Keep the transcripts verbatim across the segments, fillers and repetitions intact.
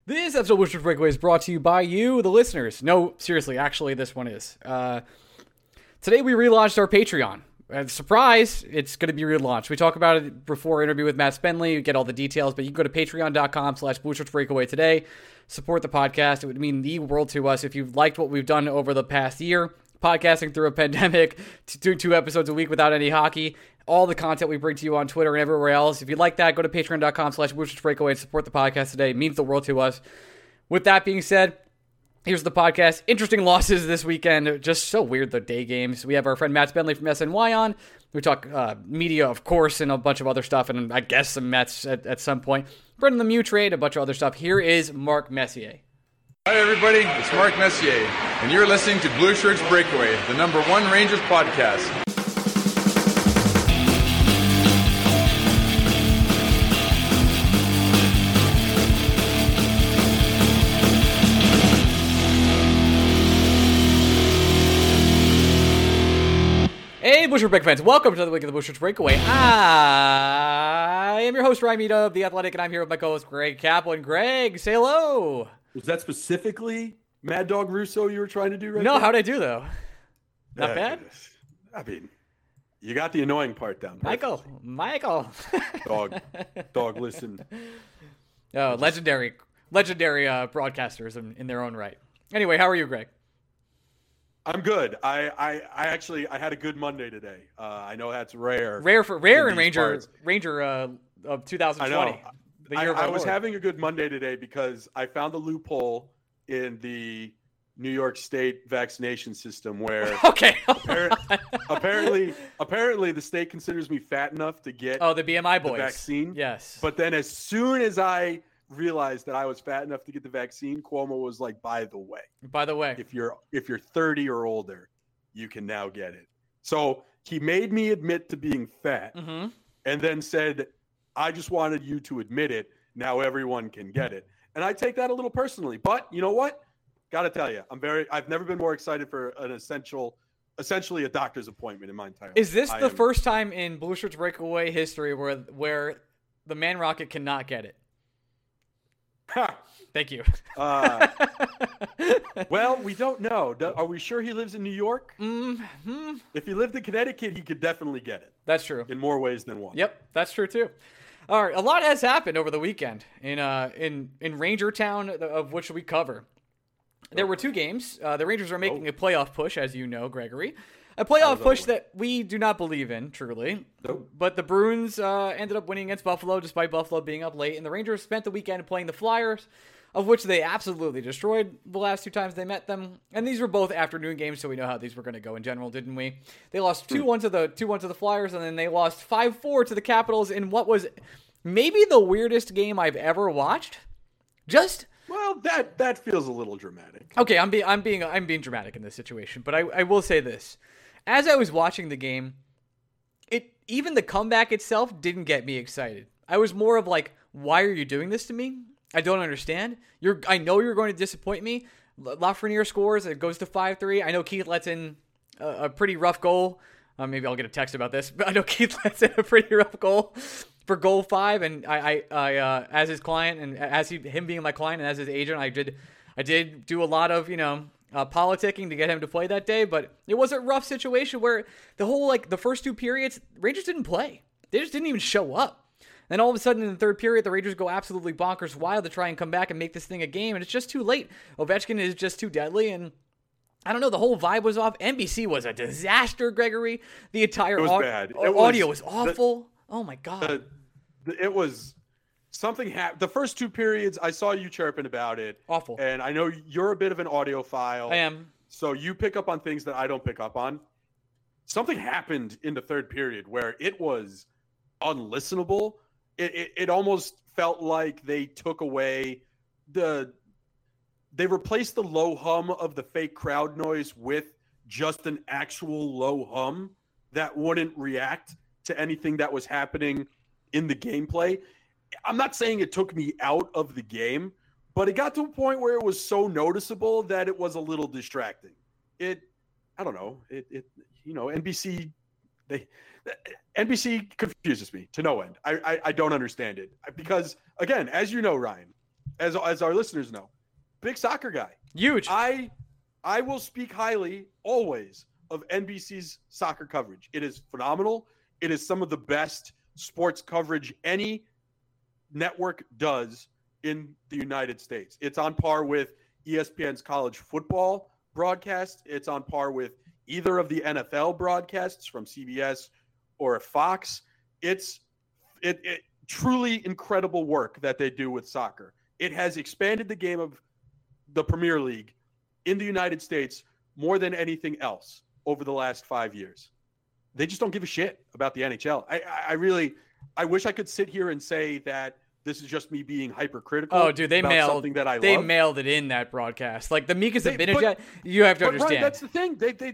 This episode of Blue Shirts Breakaway is brought to you by you, the listeners. No, seriously, actually, this one is. Uh, today we relaunched our Patreon. Uh, surprise, it's going to be relaunched. We talk about it before our interview with Matt Spenley. You get all the details, but you can go to patreon.com slash Blue Shirts Breakaway today. Support the podcast. It would mean the world to us if you've liked what we've done over the past year. Podcasting through a pandemic, doing two episodes a week without any hockey, all the content we bring to you on Twitter and everywhere else. If you like that, go to patreon.com slash Blue Shirts Breakaway and support the podcast today. It means the world to us. With that being said, here's the podcast. Interesting losses this weekend. Just so weird, the day games. We have our friend Matt Spenley from S N Y on. We talk uh, media, of course, and a bunch of other stuff, and I guess some Mets at, at some point. Brendan Lemieux trade, a bunch of other stuff. Here is Mark Messier. Hi, everybody. It's Mark Messier, and you're listening to Blue Shirts Breakaway, the number one Rangers podcast. Hey, Blue Shirts Breakaway fans. Welcome to the week of the Blue Shirts Breakaway. I am your host, Ryan Mead of The Athletic, and I'm here with my co-host, Greg Kaplan. Greg, say hello. Was that specifically Mad Dog Russo you were trying to do right No, now? how'd I do, though? Not Yeah, bad? goodness. I mean, you got the annoying part down. Michael. perfectly. Michael. Dog. Dog, listen. Oh, legendary, legendary uh, broadcasters in, in their own right. Anyway, how are you, Greg? I'm good. I, I, I actually, I had a good Monday today. Uh, I know that's rare. Rare for rare in these Ranger parts. Ranger uh, of twenty twenty. I know. The I, year of I our was Lord. having a good Monday today because I found a loophole in the New York State vaccination system where Okay. appar- apparently, apparently the state considers me fat enough to get Oh, the B M I the boys. vaccine. Yes. But then as soon as I realized that I was fat enough to get the vaccine, Cuomo was like, by the way, By the way, if you're if you're thirty or older, you can now get it. So he made me admit to being fat hmm and then said, I just wanted you to admit it. Now everyone can get it. And I take that a little personally. But you know what? Gotta tell you, I'm very I've never been more excited for an essential essentially a doctor's appointment in my entire life. is this I the am- first time in Blue Shirts Breakaway history where where the Man Rocket cannot get it? Ha! Thank you. Uh, well, we don't know. Do- Are we sure he lives in New York? mm-hmm. If he lived in Connecticut, he could definitely get it That's true. in more ways than one. Yep, that's true too. All right, a lot has happened over the weekend in uh in in Ranger Town, of which we cover. There were two games. Uh, the Rangers are making Oh. a playoff push, as you know, Gregory. A playoff was push unaware. that we do not believe in, truly. Nope. But the Bruins uh, ended up winning against Buffalo, despite Buffalo being up late. And the Rangers spent the weekend playing the Flyers, of which they absolutely destroyed the last two times they met them. And these were both afternoon games, so we know how these were going to go in general, didn't we? They lost two one to the two one to the Flyers, and then they lost five four to the Capitals in what was maybe the weirdest game I've ever watched. Just Well, that that feels a little dramatic. okay, I'm being I'm being I'm being dramatic in this situation, but I, I will say this. As I was watching the game, it even the comeback itself didn't get me excited. I was more of like, why are you doing this to me? I don't understand. You're I know you're going to disappoint me. L- Lafreniere scores, it goes to five three. I know Keith lets in a, a pretty rough goal. Uh, maybe I'll get a text about this, but I know Keith lets in a pretty rough goal for goal five, and I, I, I uh, as his client and as he, him being my client and as his agent, I did, I did do a lot of you know uh, politicking to get him to play that day. But it was a rough situation where the whole like the first two periods, Rangers didn't play. They just didn't even show up. Then all of a sudden in the third period, the Rangers go absolutely bonkers wild to try and come back and make this thing a game, and it's just too late. Ovechkin is just too deadly, and I don't know, the whole vibe was off. N B C was a disaster, Gregory. The entire It was au- bad. It audio was, was- awful. oh my God. The, the, it was something happened. The first two periods, I saw you chirping about it. Awful. And I know you're a bit of an audiophile. I am. So you pick up on things that I don't pick up on. Something happened in the third period where it was unlistenable. It, it, it almost felt like they took away the they replaced the low hum of the fake crowd noise with just an actual low hum that wouldn't react to anything that was happening in the gameplay. I'm not saying it took me out of the game, but it got to a point where it was so noticeable that it was a little distracting. It, I don't know, it, it you know, N B C, they, N B C confuses me to no end. I, I, I don't understand it because, again, as you know, Ryan, as as our listeners know, big soccer guy. Huge. I I will speak highly always of N B C's soccer coverage. It is phenomenal. It is some of the best sports coverage any network does in the United States. It's on par with E S P N's college football broadcast. It's on par with either of the N F L broadcasts from C B S or Fox. It's it, it truly incredible work that they do with soccer. It has expanded the game of the Premier League in the United States more than anything else over the last five years. They just don't give a shit about the N H L. I, I really, I wish I could sit here and say that this is just me being hypercritical. Oh, dude, they about mailed something that I They love. mailed it in that broadcast. Like the Mika They- Zibanejad, but- you have to But understand. Ryan, that's the thing. They, they,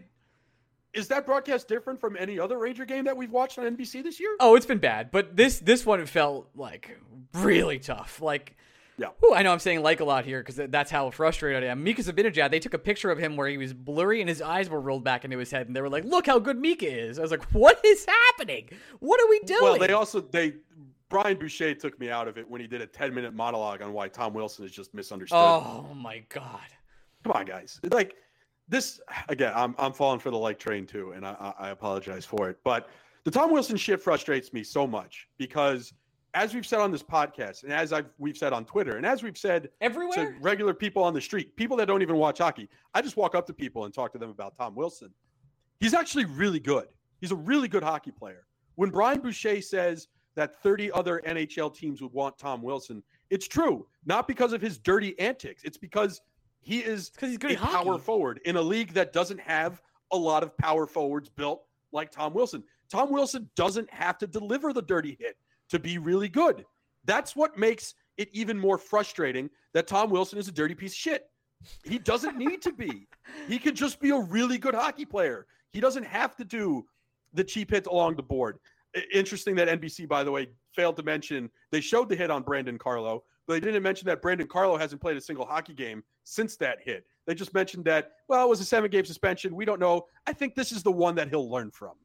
is that broadcast different from any other Ranger game that we've watched on N B C this year? Oh, it's been bad, but this this one felt like really tough. Like, Yeah. whew, I know I'm saying like a lot here because that's how frustrated I am. Mika Zibanejad, they took a picture of him where he was blurry and his eyes were rolled back into his head, and they were like, "Look how good Mika is." I was like, "What is happening? What are we doing?" Well, they also they Brian Boucher took me out of it when he did a ten minute monologue on why Tom Wilson is just misunderstood. Oh my god. Come on, guys. It's like this again. I'm I'm falling for the like train too, and I, I apologize for it. But the Tom Wilson shit frustrates me so much because, as we've said on this podcast, and as I've we've said on Twitter, and as we've said Everywhere? to regular people on the street, people that don't even watch hockey, I just walk up to people and talk to them about Tom Wilson. He's actually really good. He's a really good hockey player. When Brian Boucher says that thirty other N H L teams would want Tom Wilson, it's true. Not because of his dirty antics. It's because he is 'cause he's good a at hockey. power forward in a league that doesn't have a lot of power forwards built like Tom Wilson. Tom Wilson doesn't have to deliver the dirty hit to be really good. That's what makes it even more frustrating that Tom Wilson is a dirty piece of shit. He doesn't need to be. He could just be a really good hockey player. He doesn't have to do the cheap hits along the board. I- Interesting that N B C, by the way, failed to mention they showed the hit on Brandon Carlo, but they didn't mention that Brandon Carlo hasn't played a single hockey game since that hit. They just mentioned that, well, it was a seven-game suspension. We don't know. I think this is the one that he'll learn from.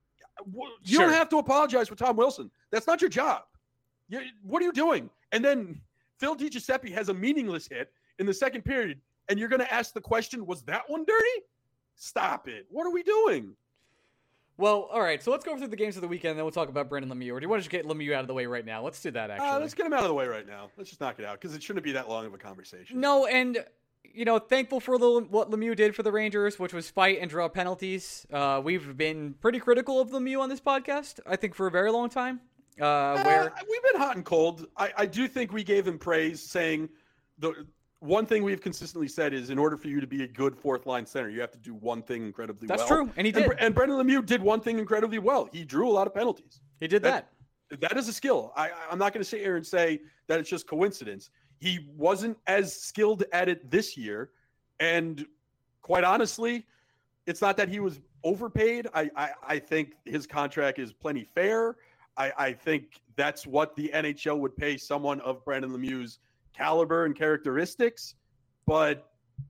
You Sure. don't have to apologize for Tom Wilson. That's not your job. You, what are you doing? And then Phil DiGiuseppe has a meaningless hit in the second period, and you're going to ask the question, was that one dirty? Stop it. What are we doing? Well, all right. So let's go through the games of the weekend, and then we'll talk about Brendan Lemieux. Or do you want to just get Lemieux out of the way right now? Let's do that. Actually, Uh, let's get him out of the way right now. Let's just knock it out because it shouldn't be that long of a conversation. No, and you know, thankful for the, what Lemieux did for the Rangers, which was fight and draw penalties. Uh, we've been pretty critical of Lemieux on this podcast, I think, for a very long time. Uh, Uh, where we've been hot and cold. I, I do think we gave him praise, saying the one thing we've consistently said is in order for you to be a good fourth line center, you have to do one thing incredibly that's well. true, and he did. And, and Brendan Lemieux did one thing incredibly well. He drew a lot of penalties. he did that. that. That is a skill. I, I'm not going to sit here and say that it's just coincidence. He wasn't as skilled at it this year. And quite honestly, it's not that he was overpaid. I, I, I think his contract is plenty fair. I, I think that's what the N H L would pay someone of Brandon Lemieux's caliber and characteristics. But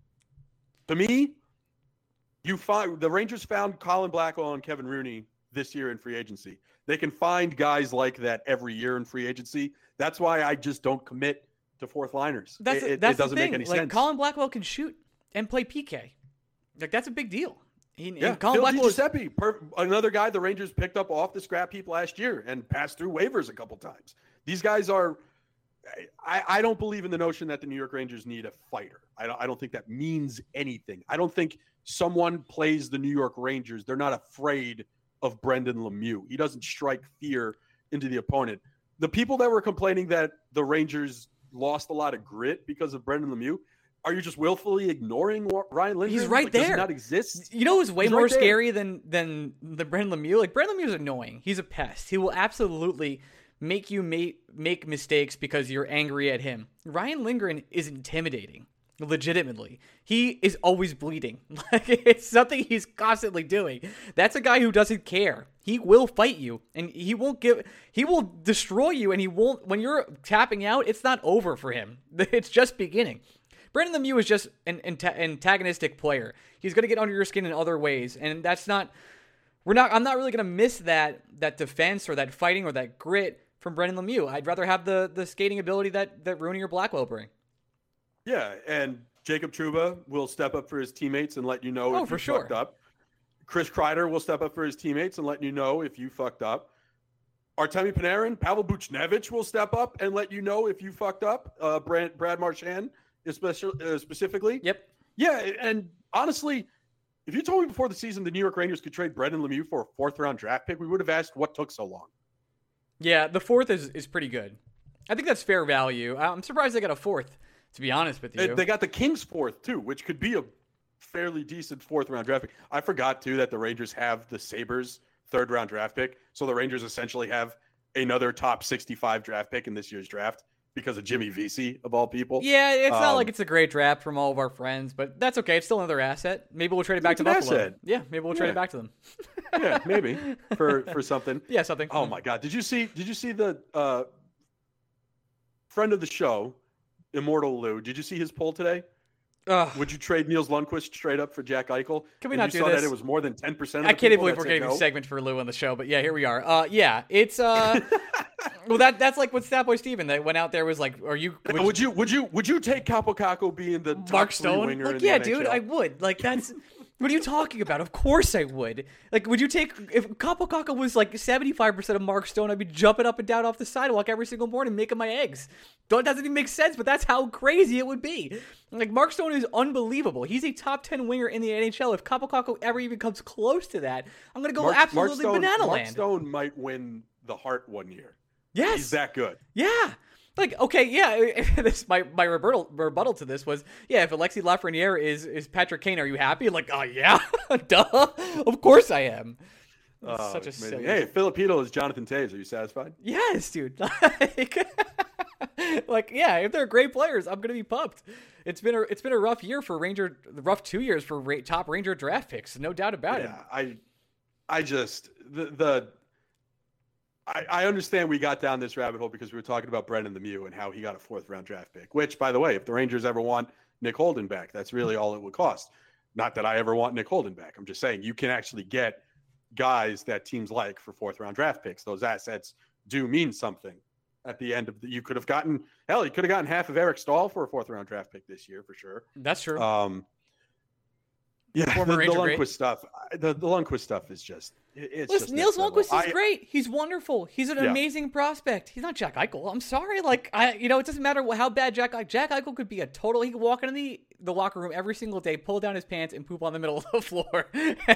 to me, you find the Rangers found Colin Blackwell and Kevin Rooney this year in free agency. They can find guys like that every year in free agency. That's why I just don't commit to fourth liners. That's it, it, that's it doesn't the thing. make any like sense. Colin Blackwell can shoot and play P K. Like that's a big deal. He, yeah, and Colin Phil Blackwell is- DiGiuseppe, per, another guy the Rangers picked up off the scrap heap last year and passed through waivers a couple times. These guys are. I, I don't believe in the notion that the New York Rangers need a fighter. I don't, I don't think that means anything. I don't think someone plays the New York Rangers. They're not afraid of Brendan Lemieux. He doesn't strike fear into the opponent. The people that were complaining that the Rangers lost a lot of grit because of Brendan Lemieux, are you just willfully ignoring Ryan Lindgren? He's right like, Does there. he not exist? You know who's way He's more right there. scary than than the Brendan Lemieux? Like Brendan Lemieux is annoying. He's a pest. He will absolutely make you make make mistakes because you're angry at him. Ryan Lindgren is intimidating. Legitimately, he is always bleeding. Like it's something he's constantly doing. That's a guy who doesn't care. He will fight you, and he won't give. He will destroy you, and he won't. When you're tapping out, it's not over for him. It's just beginning. Brendan Lemieux is just an anta- antagonistic player. He's going to get under your skin in other ways, and that's not. We're not. I'm not really going to miss that that defense or that fighting or that grit from Brendan Lemieux. I'd rather have the the skating ability that that Rooney or Blackwell bring. Yeah, and Jacob Trouba will step up for his teammates and let you know Oh, if for you sure. fucked up. Chris Kreider will step up for his teammates and let you know if you fucked up. Artemi Panarin, Pavel Buchnevich will step up and let you know if you fucked up. Uh, Brad, Brad Marchand, especially uh, specifically. Yep. Yeah, and honestly, if you told me before the season the New York Rangers could trade Brendan Lemieux for a fourth round draft pick, we would have asked what took so long. Yeah, the fourth is, is pretty good. I think that's fair value. I'm surprised they got a fourth, to be honest with you. They, they got the Kings fourth, too, which could be a fairly decent fourth round draft pick. I forgot, too, that the Rangers have the Sabres third round draft pick. So the Rangers essentially have another top sixty-five draft pick in this year's draft because of Jimmy Vesey, of all people. Yeah, it's not Um, like it's a great draft from all of our friends, but that's okay. It's still another asset. Maybe we'll trade it back It's to an Buffalo. asset. Yeah, maybe we'll trade Yeah. it back to them. Yeah, maybe for, for something. Yeah, something. Oh my God! Did you see? Did you see the uh, friend of the show, Immortal Lou? Did you see his poll today? Ugh. Would you trade Niels Lundqvist straight up for Jack Eichel? Can we And not you do saw this? that it was more than ten percent. I can't even believe we're getting a segment for Lou on the show, but yeah, here we are. Uh, yeah, it's uh, well, that that's like what Statboy Steven that went out there was like, are you? Would, would you? Would you? Would you take Capo Caco being the top Mark three Stone? winger Like, in the yeah, N H L? dude, I would. Like, that's. What are you talking about? Of course I would. Like, would you take if Capo Caco was like seventy-five percent of Mark Stone? I'd be jumping up and down off the sidewalk every single morning making my eggs. That doesn't even make sense, but that's how crazy it would be. Like, Mark Stone is unbelievable. He's a top ten winger in the N H L. If Capo Caco ever even comes close to that, I'm gonna go Mark, absolutely Mark Stone, banana Mark land. Stone might win the Hart one year. Yes, He's that good. Yeah. Like, okay, yeah, this my my rebuttal rebuttal to this was, yeah, if Alexis Lafreniere is is Patrick Kane, are you happy? Like, oh yeah, duh, of course I am. It's Oh, such a it's amazing. silly. Hey, Filipino is Jonathan Taves. Are you satisfied? Yes, dude. Like, like, yeah, if they're great players, I'm gonna be pumped. It's been a it's been a rough year for Ranger, rough two years for ra- top Ranger draft picks, no doubt about it. Yeah, I, I just the the. I, I understand we got down this rabbit hole because we were talking about Brendan Lemieux and how he got a fourth round draft pick, which, by the way, if the Rangers ever want Nick Holden back, that's really all it would cost. Not that I ever want Nick Holden back. I'm just saying you can actually get guys that teams like for fourth round draft picks. Those assets do mean something at the end of the, you could have gotten, hell, you could have gotten half of Eric Stahl for a fourth round draft pick this year for sure. That's true. Um, yeah, Former the, the Ranger Lundqvist great. stuff, the, the Lundqvist stuff is just, it- it's Listen, just Niels next level. Lundqvist is I- great. He's wonderful. He's an Yeah. amazing prospect. He's not Jack Eichel. I'm sorry. Like, I, you know, it doesn't matter how bad Jack Eichel. Jack Eichel could be a total. He could walk into the, the locker room every single day, pull down his pants, and poop on the middle of the floor.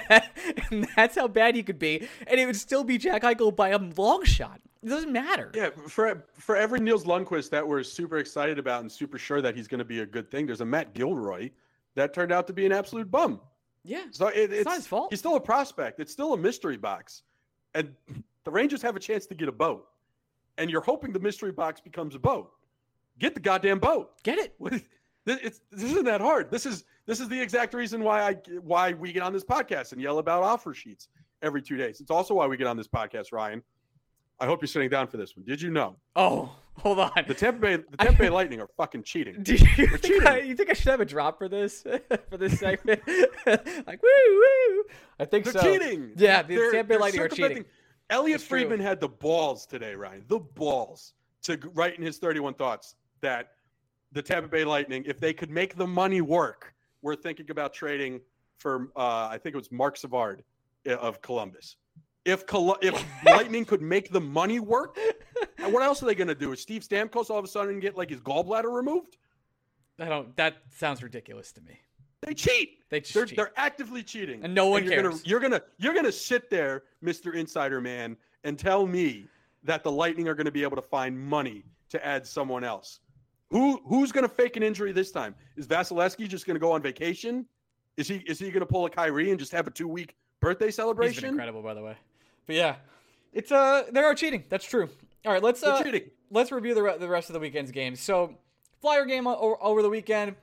And that's how bad he could be. And it would still be Jack Eichel by a long shot. It doesn't matter. Yeah, for for every Niels Lundqvist that we're super excited about and super sure that he's going to be a good thing, there's a Matt Gilroy that turned out to be an absolute bum. Yeah. So it, it's, not his fault. He's still a prospect. It's still a mystery box, and the Rangers have a chance to get a boat, and you're hoping the mystery box becomes a boat. Get the goddamn boat. Get it? This, it's, this isn't that hard. This is this is the exact reason why I why we get on this podcast and yell about offer sheets every two days. It's also why we get on this podcast, Ryan. I hope you're sitting down for this one. Did you know Oh, hold on. the Tampa Bay the Tampa Bay Lightning are fucking cheating? Do you They're think, I, cheating. you think I should have a drop for this for this segment? Like woo woo. I think They're so. cheating. Yeah, the They're- Tampa Bay they're Lightning are cheating. circumventing- Elliot It's true. Friedman had the balls today, Ryan. The balls to g- write in his thirty-one thoughts that the Tampa Bay Lightning, if they could make the money work, were thinking about trading for uh, I think it was Mark Savard uh, of Columbus. If Col- if Lightning could make the money work, and what else are they going to do? Is Steve Stamkos all of a sudden get like his gallbladder removed? I don't. That sounds ridiculous to me. They cheat. They They're, cheat. they're actively cheating, And no one you're Gonna, cares. you're gonna you're gonna sit there, Mister Insider Man, and tell me that the Lightning are going to be able to find money to add someone else. Who who's going to fake an injury this time? Is Vasilevsky just going to go on vacation? Is he is he going to pull a Kyrie and just have a two week birthday He's been celebration? incredible, by the way. But yeah, it's uh, they are cheating. That's true. All right, let's They're uh, cheating. let's review the re- the rest of the weekend's games. So, Flyer game o- over the weekend.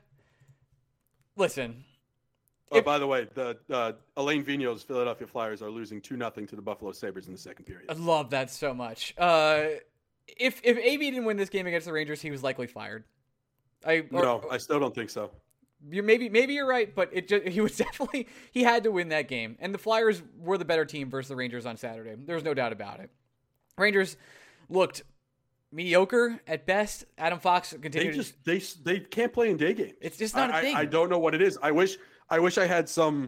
Listen, Oh, If- by the way, the uh, Elaine Vigneault's Philadelphia Flyers are losing two nothing to the Buffalo Sabres in the second period. I love that so much. Uh, if if A B didn't win this game against the Rangers, he was likely fired. I or- No, I still don't think so. you maybe maybe you're right, but it just, he was definitely he had to win that game, and the Flyers were the better team versus the Rangers on Saturday. There's no doubt about it. Rangers looked mediocre at best. Adam Fox They continues. just they they can't play in day games. It's just not I, a thing. I, I don't know what it is. I wish I wish I had some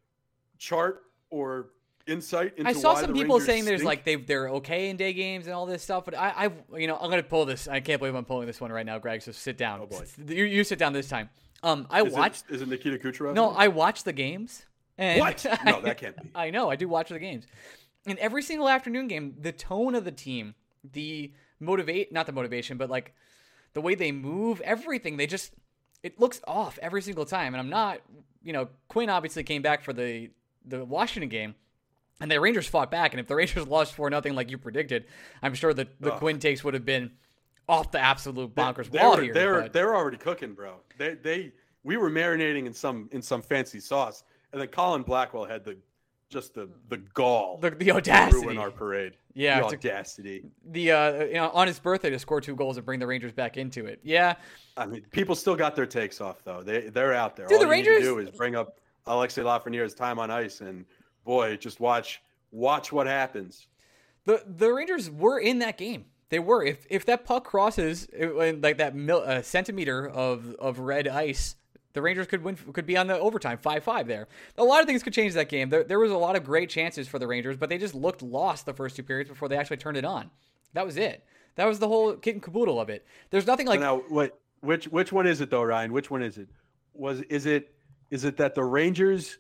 chart or insight into I saw why some the people Rangers saying there's stink. like they they're okay in day games and all this stuff, but I, I you know I'm gonna pull this. I can't believe I'm pulling this one right now, Greg. So sit down. Oh, boy. You, you sit down this time. Um, I Is it- watched. Is it Nikita Kucherov? No, I watched the games. And What? No, that can't be. I know. I do watch the games. In every single afternoon game, the tone of the team, the motivate, not the motivation, but like the way they move, everything, they just, it looks off every single time. And I'm not, you know, Quinn obviously came back for the, the Washington game, and the Rangers fought back. And if the Rangers lost four nothing like you predicted, I'm sure that the Ugh. Quinn takes would have been off the absolute bonkers They, wall they're, here. They're but- they're already cooking, bro. They they we were marinating in some in some fancy sauce, and then Colin Blackwell had the just the the gall the, the to audacity. ruin our parade. Yeah, the it's a- audacity. the uh, you know, on his birthday to score two goals and bring the Rangers back into it. Yeah, I mean, people still got their takes off though. They they're out there. Dude, All the you need to Rangers- do is bring up Alexei Lafreniere's time on ice, and boy, just watch watch what happens. the the Rangers were in that game. They were. If if that puck crosses it, like that mil, uh, centimeter of of red ice, the Rangers could win. Could be on the overtime five five there. A lot of things could change that game. There, there was a lot of great chances for the Rangers, but they just looked lost the first two periods before they actually turned it on. That was it. That was the whole kit and caboodle of it. There's nothing like So now, what which which one is it though, Ryan? Which one is it? Was is it is it that the Rangers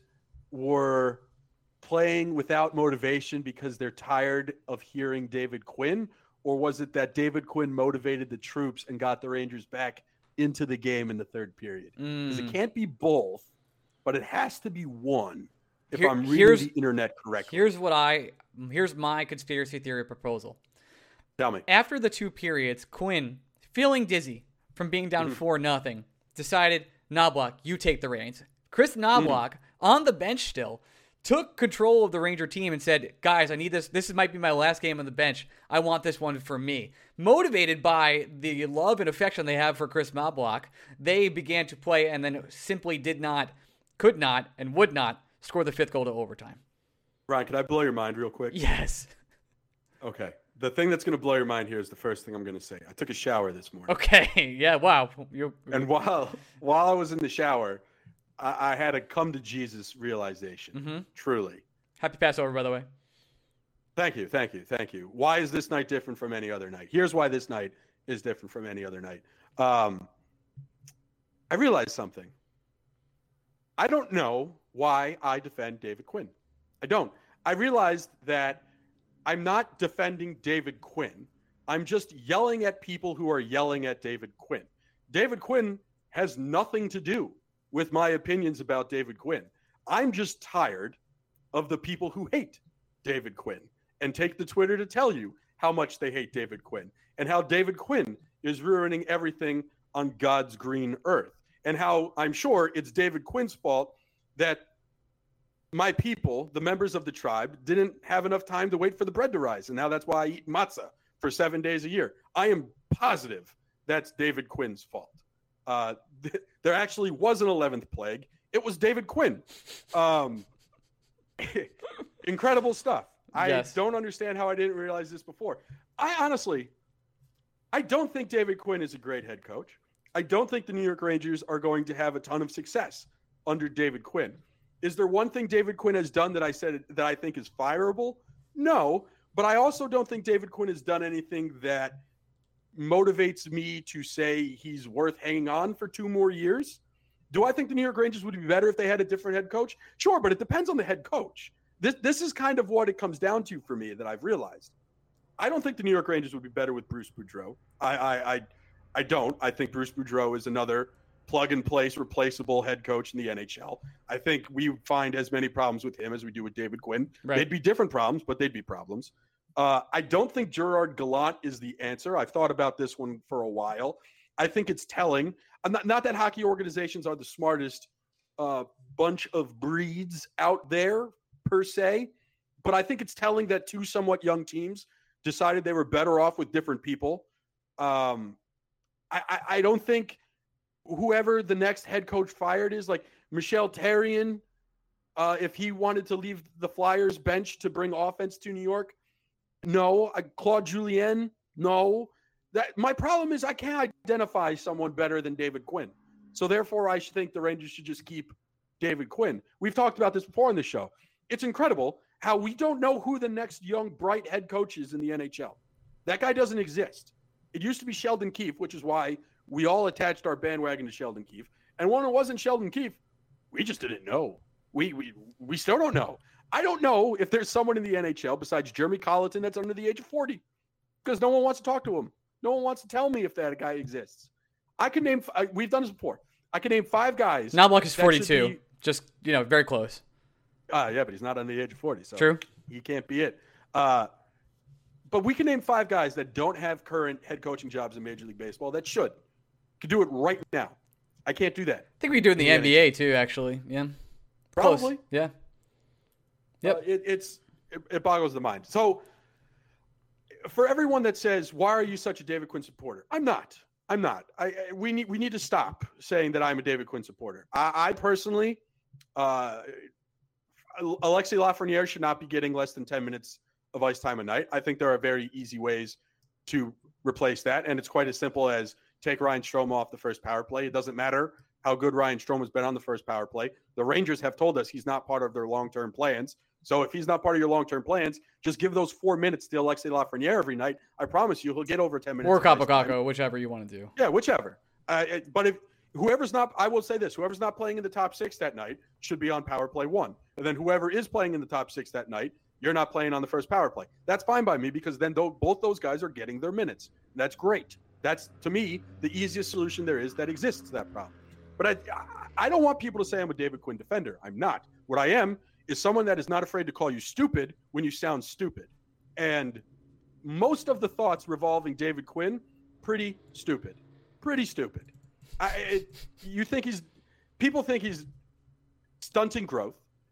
were playing without motivation because they're tired of hearing David Quinn, or was it that David Quinn motivated the troops and got the Rangers back into the game in the third period? Because Mm. it can't be both, but it has to be one. If Here- I'm reading here's- the internet correctly, here's what I here's my conspiracy theory proposal. tell me. After the two periods, Quinn, feeling dizzy from being down Mhm. four nothing, decided, Knobloch, you take the reins. Chris Knobloch, Mm-hmm. on the bench still, took control of the Ranger team and said, guys, I need this. This might be my last game on the bench. I want this one for me. Motivated by the love and affection they have for Chris Knobloch, they began to play and then simply did not, could not, and would not score the fifth goal to overtime. Ryan, can I blow your mind real quick? Yes. Okay. The thing that's going to blow your mind here is the first thing I'm going to say. I took a shower this morning. Okay. Yeah. Wow. You're, And while while I was in the shower, I, I had a come to Jesus realization. Mhm. Truly. Happy Passover, by the way. Thank you, thank you, thank you. Why is this night different from any other night? Here's why this night is different from any other night. Um, I realized something. I don't know why I defend David Quinn. I don't. I realized that I'm not defending David Quinn. I'm just yelling at people who are yelling at David Quinn. David Quinn has nothing to do with my opinions about David Quinn. I'm just tired of the people who hate David Quinn and take the Twitter to tell you how much they hate David Quinn and how David Quinn is ruining everything on God's green earth, and how I'm sure it's David Quinn's fault that my people, the members of the tribe, didn't have enough time to wait for the bread to rise. And now that's why I eat matzah for seven days a year. I am positive that's David Quinn's fault. Uh, th- there actually was an eleventh plague. It was David Quinn. Um, incredible stuff. I Yes. don't understand how I didn't realize this before. I honestly, I don't think David Quinn is a great head coach. I don't think the New York Rangers are going to have a ton of success under David Quinn. Is there one thing David Quinn has done that I said that I think is fireable? No, but I also don't think David Quinn has done anything that motivates me to say he's worth hanging on for two more years. Do I think the New York Rangers would be better if they had a different head coach? Sure, but it depends on the head coach. This this is kind of what it comes down to for me that I've realized. I don't think the New York Rangers would be better with Bruce Boudreau. I I I, I don't. I think Bruce Boudreau is another plug-and-place, replaceable head coach in the N H L. I think we find as many problems with him as we do with David Quinn. Right. They'd be different problems, but they'd be problems. Uh, I don't think Gerard Gallant is the answer. I've thought about this one for a while. I think it's telling. I'm not, not that hockey organizations are the smartest uh, bunch of breeds out there, per se, but I think it's telling that two somewhat young teams decided they were better off with different people. Um, I, I, I don't think whoever the next head coach fired is, like Michel Therrien, uh, if he wanted to leave the Flyers bench to bring offense to New York, no. Uh, Claude Julien, no. That my problem is I can't identify someone better than David Quinn. So therefore, I should think the Rangers should just keep David Quinn. We've talked about this before on this show. It's incredible how we don't know who the next young, bright head coach is in the N H L. That guy doesn't exist. It used to be Sheldon Keefe, which is why we all attached our bandwagon to Sheldon Keefe. And when it wasn't Sheldon Keefe, we just didn't know. We we we still don't know. I don't know if there's someone in the N H L besides Jeremy Colleton that's under the age of forty, because no one wants to talk to him. No one wants to tell me if that guy exists. I can name. I, we've done this before. I can name five guys. Knoblauch is forty-two. Be, just you know, very close. Uh, yeah, but he's not under the age of forty, so true. He can't be it. Uh, but we can name five guys that don't have current head coaching jobs in Major League Baseball that should. Could do it right now. I can't do that. I think we do it in the, the N B A too, actually. Yeah. Probably. Close. Yeah. Yep. Uh, it, it's it, it boggles the mind. So for everyone that says, "Why are you such a David Quinn supporter?" I'm not. I'm not. I, I we need we need to stop saying that I'm a David Quinn supporter. I, I personally, uh, Alexis Lafreniere should not be getting less than ten minutes of ice time a night. I think there are very easy ways to replace that, and it's quite as simple as take Ryan Strome off the first power play. It doesn't matter how good Ryan Strome has been on the first power play. The Rangers have told us he's not part of their long-term plans. So if he's not part of your long-term plans, just give those four minutes to Alexis Lafreniere every night. I promise you he'll get over ten minutes. Or Kaapo Kakko, whichever you want to do. Yeah, whichever. Uh, but if whoever's not, I will say this, whoever's not playing in the top six that night should be on power play one. And then whoever is playing in the top six that night, you're not playing on the first power play. That's fine by me because then th- both those guys are getting their minutes. That's great. That's, to me, the easiest solution there is that exists to that problem. But I, I don't want people to say I'm a David Quinn defender. I'm not. What I am is someone that is not afraid to call you stupid when you sound stupid. And most of the thoughts revolving David Quinn, pretty stupid. Pretty stupid. I, it, you think he's – people think he's stunting growth.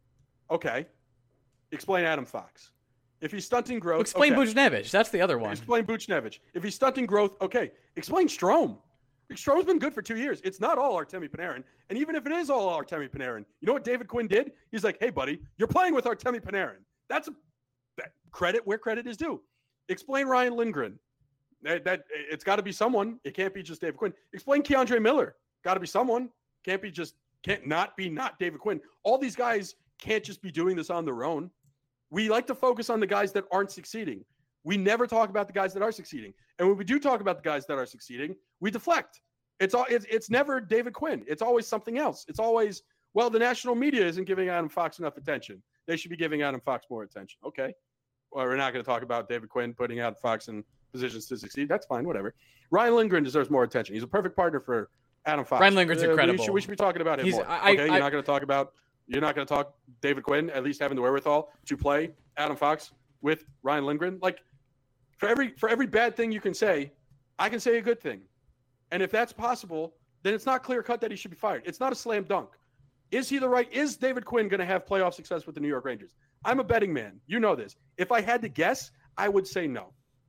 Okay. Explain Adam Fox. If he's stunting growth – Explain okay. Buchnevich. That's the other one. Explain Buchnevich. If he's stunting growth, okay. Explain Strome. Strome's been good for two years. It's not all Artemi Panarin. And even if it is all Artemi Panarin, you know what David Quinn did? He's like, hey, buddy, you're playing with Artemi Panarin. That's a that credit where credit is due. Explain Ryan Lindgren. That, that It's got to be someone. It can't be just David Quinn. Explain Keandre Miller. Got to be someone. Can't be just, can't not be not David Quinn. All these guys can't just be doing this on their own. We like to focus on the guys that aren't succeeding. We never talk about the guys that are succeeding. And when we do talk about the guys that are succeeding, we deflect. It's all it's, it's never David Quinn. It's always something else. It's always, well, the national media isn't giving Adam Fox enough attention. They should be giving Adam Fox more attention. Okay. Well, we're not going to talk about David Quinn putting Adam Fox in positions to succeed. That's fine, whatever. Ryan Lindgren deserves more attention. He's a perfect partner for Adam Fox. Ryan Lindgren's uh, incredible. We should, we should be talking about him He's, more. I, okay, I, you're not going to talk about you're not going to talk David Quinn, at least having the wherewithal to play Adam Fox with Ryan Lindgren. Like, For every for every bad thing you can say, I can say a good thing. And if that's possible, then it's not clear cut that he should be fired. It's not a slam dunk. Is he the right? Is David Quinn going to have playoff success with the New York Rangers? I'm a betting man. You know this. If I had to guess, I would say no.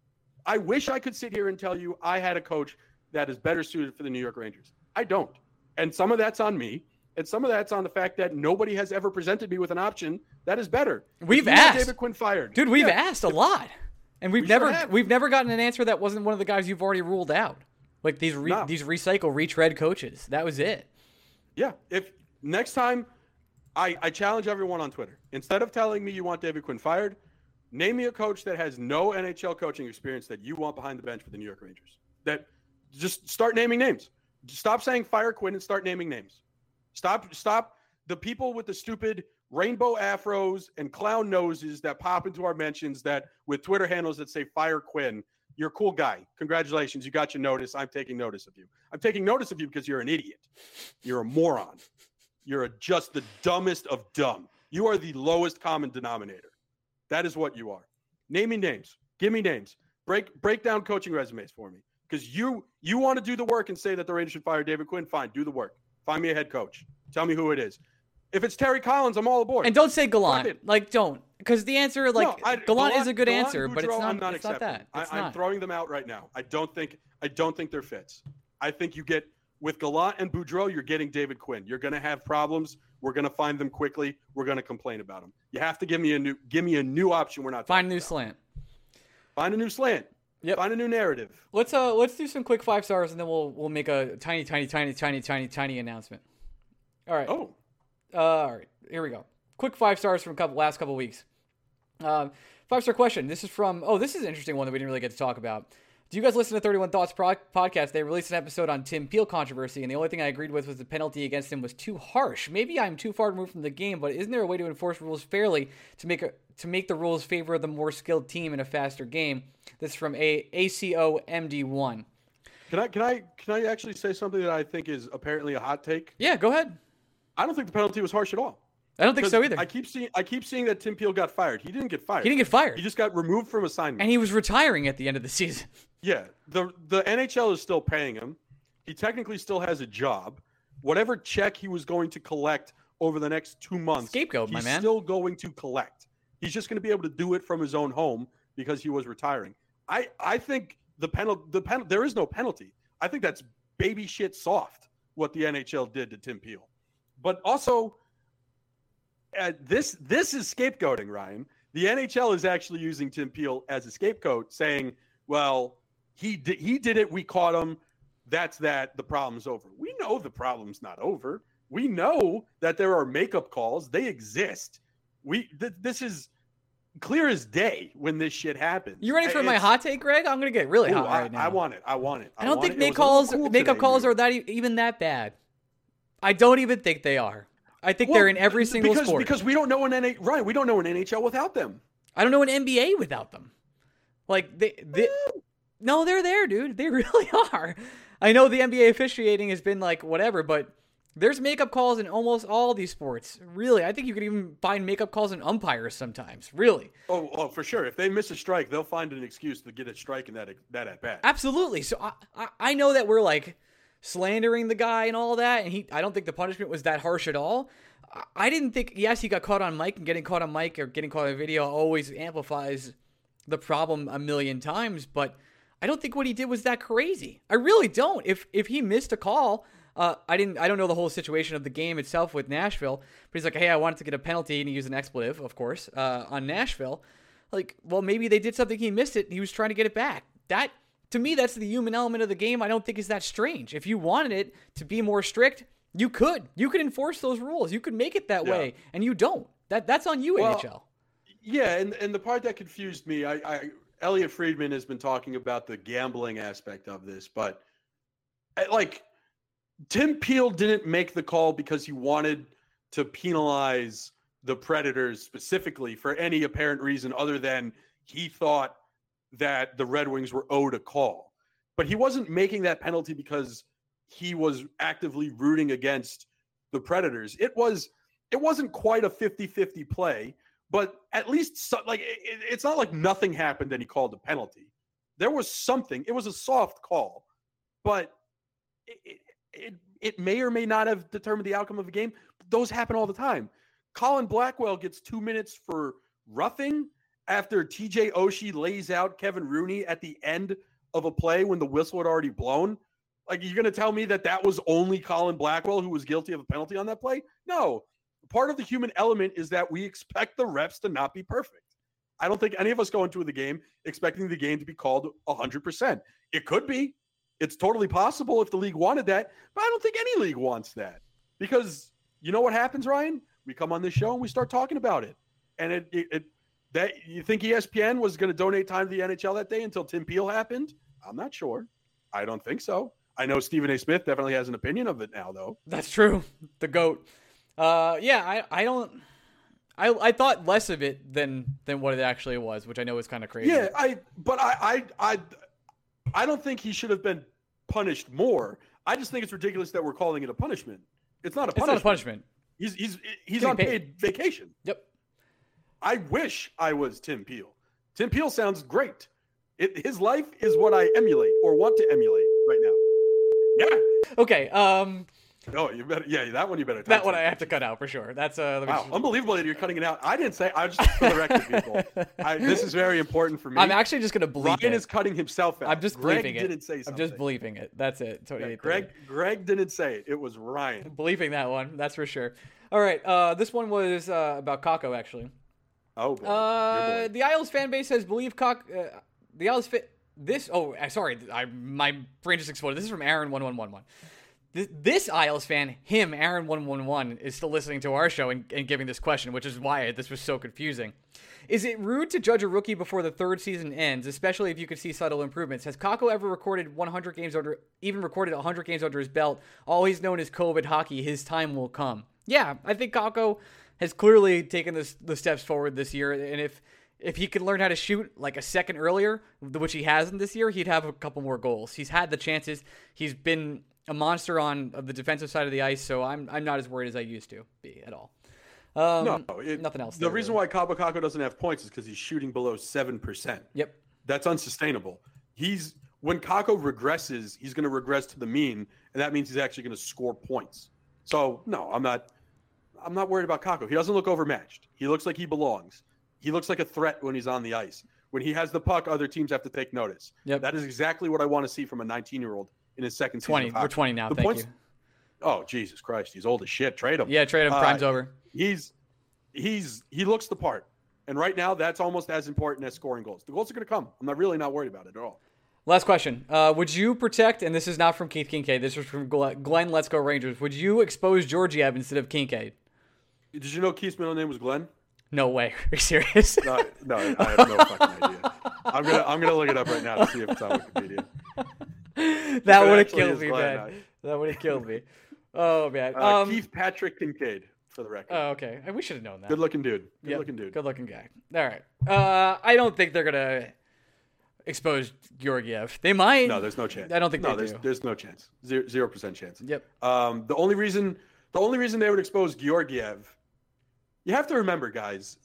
I wish I could sit here and tell you I had a coach that is better suited for the New York Rangers. I don't. And some of that's on me. And some of that's on the fact that nobody has ever presented me with an option that is better. We've asked. David Quinn fired. Dude, we've yeah. asked a lot. And we've We never sure have. we've never gotten an answer that wasn't one of the guys you've already ruled out. Like these re- No. these recycle retread coaches. That was it. Yeah. If next time I, I challenge everyone on Twitter, instead of telling me you want David Quinn fired, name me a coach that has no N H L coaching experience that you want behind the bench for the New York Rangers. That just start naming names. Stop saying fire Quinn and start naming names. Stop stop the people with the stupid rainbow afros and clown noses that pop into our mentions that with Twitter handles that say fire Quinn. You're a cool guy. Congratulations. You got your notice. I'm taking notice of you. I'm taking notice of you because you're an idiot. You're a moron. You're a, just the dumbest of dumb. You are the lowest common denominator. That is what you are. Name me names. Give me names. Break break down coaching resumes for me. Because you you want to do the work and say that the Rangers should fire David Quinn. Fine, do the work. Find me a head coach. Tell me who it is. If it's Terry Collins, I'm all aboard. And don't say Gallant. Like, don't. Because the answer, like, no, I, Gallant, Gallant is a good Gallant answer, Boudreaux, but it's not, I'm not it's not that. It's I, not. I'm throwing them out right now. I don't think I don't think they're fits. I think you get, with Gallant and Boudreaux, you're getting David Quinn. You're going to have problems. We're going to find them quickly. We're going to complain about them. You have to give me a new give me a new option we're not Find a new about. slant. Find a new slant. Yep. Find a new narrative. Let's uh let's do some quick five stars and then we'll we'll make a tiny tiny tiny tiny tiny tiny announcement. All right. Oh. Uh, all right. Here we go. Quick five stars from a couple last couple weeks. Um, five star question. This is from. Oh, this is an interesting one that we didn't really get to talk about. Do you guys listen to thirty-one Thoughts pro- podcast? They released an episode on Tim Peel controversy, and the only thing I agreed with was the penalty against him was too harsh. Maybe I'm too far removed from the game, but isn't there a way to enforce rules fairly to make a, to make the rules favor the more skilled team in a faster game? This is from a ACO M D one. Can I can I can I actually say something that I think is apparently a hot take? Yeah, go ahead. I don't think the penalty was harsh at all. I don't think so either. I keep seeing I keep seeing that Tim Peel got fired. He didn't get fired. He didn't get fired. He just got removed from assignment. And he was retiring at the end of the season. Yeah, the the N H L is still paying him. He technically still has a job. Whatever check he was going to collect over the next two months, Scapegoat, he's my man. still going to collect. He's just going to be able to do it from his own home because he was retiring. I, I think the penalty the pen, there is no penalty. I think that's baby shit soft what the N H L did to Tim Peel. But also, uh, this this is scapegoating, Ryan. The N H L is actually using Tim Peel as a scapegoat, saying, well, he did, he did it. We caught him. That's that. The problem's over. We know the problem's not over. We know that there are makeup calls. They exist. We th- This is clear as day when this shit happens. You ready for It's, my hot take, Greg? I'm going to get really ooh, hot I, right now. I want it. I want it. I, I don't want think it. make It was a little calls, cool makeup today, calls dude. are that e- even that bad. I don't even think they are. I think Well, they're in every single because, sport. Because we don't know an N H L. Right, we don't know an N H L without them. I don't know an N B A without them. Like they, they no, they're there, dude. They really are. I know the N B A officiating has been like whatever, but there's makeup calls in almost all these sports. Really, I think you could even find makeup calls in umpires sometimes. Really. Oh, oh, for sure. If they miss a strike, they'll find an excuse to get a strike in that that at bat. Absolutely. So I, I, I know that we're like slandering the guy and all that, and he I don't think the punishment was that harsh at all. I, I didn't think. Yes, he got caught on mic, and getting caught on mic or getting caught on video always amplifies the problem a million times, but I don't think what he did was that crazy. I really don't. If if he missed a call, uh, I didn't. I don't know the whole situation of the game itself with Nashville, but he's like, hey, I wanted to get a penalty, and he used an expletive, of course, uh, on Nashville. Like, well, maybe they did something, he missed it, and he was trying to get it back. That, to me, that's the human element of the game. I don't think is that strange. If you wanted it to be more strict, you could. You could enforce those rules. You could make it that Yeah. way, and you don't. That that's on you, Well, N H L. Yeah, and, and the part that confused me, I, I Elliot Friedman has been talking about the gambling aspect of this, but I- like Tim Peel didn't make the call because he wanted to penalize the Predators specifically for any apparent reason other than he thought that the Red Wings were owed a call. But he wasn't making that penalty because he was actively rooting against the Predators. It was it wasn't quite a fifty-fifty play. But at least, so, like, it, it's not like nothing happened and he called a penalty. There was something. It was a soft call, but it, it, it, it may or may not have determined the outcome of the game. Those happen all the time. Colin Blackwell gets two minutes for roughing after T J Oshie lays out Kevin Rooney at the end of a play when the whistle had already blown. Like, you're going to tell me that that was only Colin Blackwell who was guilty of a penalty on that play? No. Part of the human element is that we expect the refs to not be perfect. I don't think any of us go into the game expecting the game to be called one hundred percent. It could be. It's totally possible if the league wanted that, but I don't think any league wants that. Because you know what happens, Ryan? We come on this show and we start talking about it. And it, it, it that you think E S P N was going to donate time to the N H L that day until Tim Peel happened? I'm not sure. I don't think so. I know Stephen A. Smith definitely has an opinion of it now, though. That's true. The GOAT. Uh, yeah, I, I don't, I, I thought less of it than, than what it actually was, which I know is kind of crazy. Yeah, I, but I, I, I, I don't think he should have been punished more. I just think it's ridiculous that we're calling it a punishment. It's not a It's punishment. not a punishment. He's, he's, he's Getting on paid. paid vacation. Yep. I wish I was Tim Peel. Tim Peel sounds great. It, his life is what I emulate or want to emulate right now. Yeah. Okay. Um, Oh, you better. Yeah, that one you better. that one I have to cut out for sure. That's uh. let me Wow, just- unbelievable that you're cutting it out. I didn't say. I just for the record, people. I, this is very important for me. I'm actually just gonna bleep Ryan it. is cutting himself out. I'm just Greg bleeping it. didn't say I'm something. just bleeping it. That's it. Yeah, twenty-eight Greg. Greg didn't say it. It was Ryan. bleeping that one. That's for sure. All right. Uh, this one was uh, about Kako actually. Oh boy. Uh, Your boy. the Isles fan base has believed Kak. Uh, the Isles fa- this. Oh, uh, sorry, I my brain just exploded. This is from Aaron one one one one. This, this Isles fan, him, Aaron one one one, is still listening to our show and, and giving this question, which is why this was so confusing. Is it rude to judge a rookie before the third season ends, especially if you could see subtle improvements? Has Kakko ever recorded one hundred games under, even recorded one hundred games under his belt? All he's known is COVID hockey. His time will come. Yeah, I think Kakko has clearly taken this, the steps forward this year, and if if he could learn how to shoot like a second earlier, which he hasn't this year, he'd have a couple more goals. He's had the chances. He's been a monster on the defensive side of the ice, so I'm I'm not as worried as I used to be at all. Um, no, it, nothing else. The there, reason really. why Cabo Kakko doesn't have points is because he's shooting below seven percent. Yep. That's unsustainable. He's when Kakko regresses, he's going to regress to the mean, and that means he's actually going to score points. So no, I'm not. I'm not worried about Kakko. He doesn't look overmatched. He looks like he belongs. He looks like a threat when he's on the ice. When he has the puck, other teams have to take notice. Yep. That is exactly what I want to see from a nineteen-year-old in his second season. twenty. Of hockey. We're twenty now. The Thank points, you. Oh Jesus Christ, he's old as shit. Trade him. Yeah, trade him. Prime's uh, over. He's he's he looks the part, and right now that's almost as important as scoring goals. The goals are going to come. I'm not really not worried about it at all. Last question. Uh, would you protect, and this is not from Keith Kincaid, this is from Glenn Let's Go Rangers, would you expose Georgiev instead of Kincaid? Did you know Keith's middle name was Glenn? No way. Are you serious? No, no, I have no fucking idea. I'm gonna I'm gonna look it up right now to see if it's on Wikipedia. That would have actually killed is me, Glenn, man. That would have killed me. Oh, man. Uh, Um, Keith Patrick Kincaid, for the record. oh, okay. We should have known that. Good looking dude. Good Yep, looking dude. Good looking guy. All right. Uh, I don't think they're going to expose Georgiev. They might. No, there's no chance. I don't think no, they there's do. there's no chance. Zero zero percent chance. Yep. Um, the only reason the only reason they would expose Georgiev, you have to remember, guys.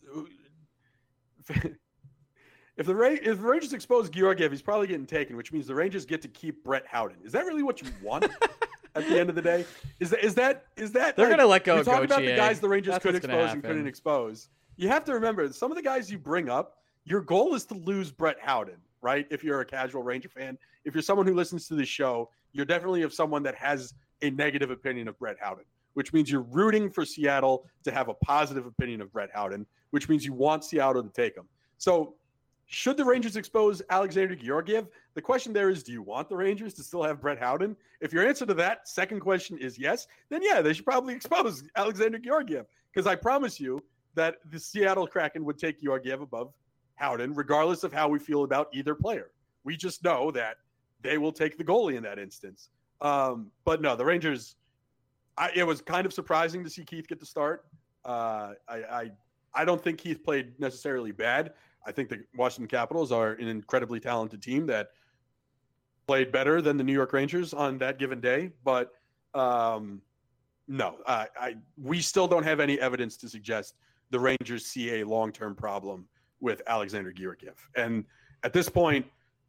If the Ra- if the Rangers expose Georgiev, he's probably getting taken, which means the Rangers get to keep Brett Howden. Is that really what you want at the end of the day? Is that is that is that They're like, gonna let go You're of talking about the Gauthier. guys the Rangers That's could what's gonna expose and happen. couldn't expose. You have to remember some of the guys you bring up. Your goal is to lose Brett Howden, right? If you're a casual Ranger fan, if you're someone who listens to this show, you're definitely of someone that has a negative opinion of Brett Howden, which means you're rooting for Seattle to have a positive opinion of Brett Howden, which means you want Seattle to take him. So should the Rangers expose Alexander Georgiev? The question there is, do you want the Rangers to still have Brett Howden? If your answer to that second question is yes, then yeah, they should probably expose Alexander Georgiev, because I promise you that the Seattle Kraken would take Georgiev above Howden, regardless of how we feel about either player. We just know that they will take the goalie in that instance. Um, but no, the Rangers, I, it was kind of surprising to see Keith get the start. Uh, I, I, I don't think Keith played necessarily bad. I think the Washington Capitals are an incredibly talented team that played better than the New York Rangers on that given day. But um, no, I, I we still don't have any evidence to suggest the Rangers see a long-term problem with Alexander Georgiev. And at this point,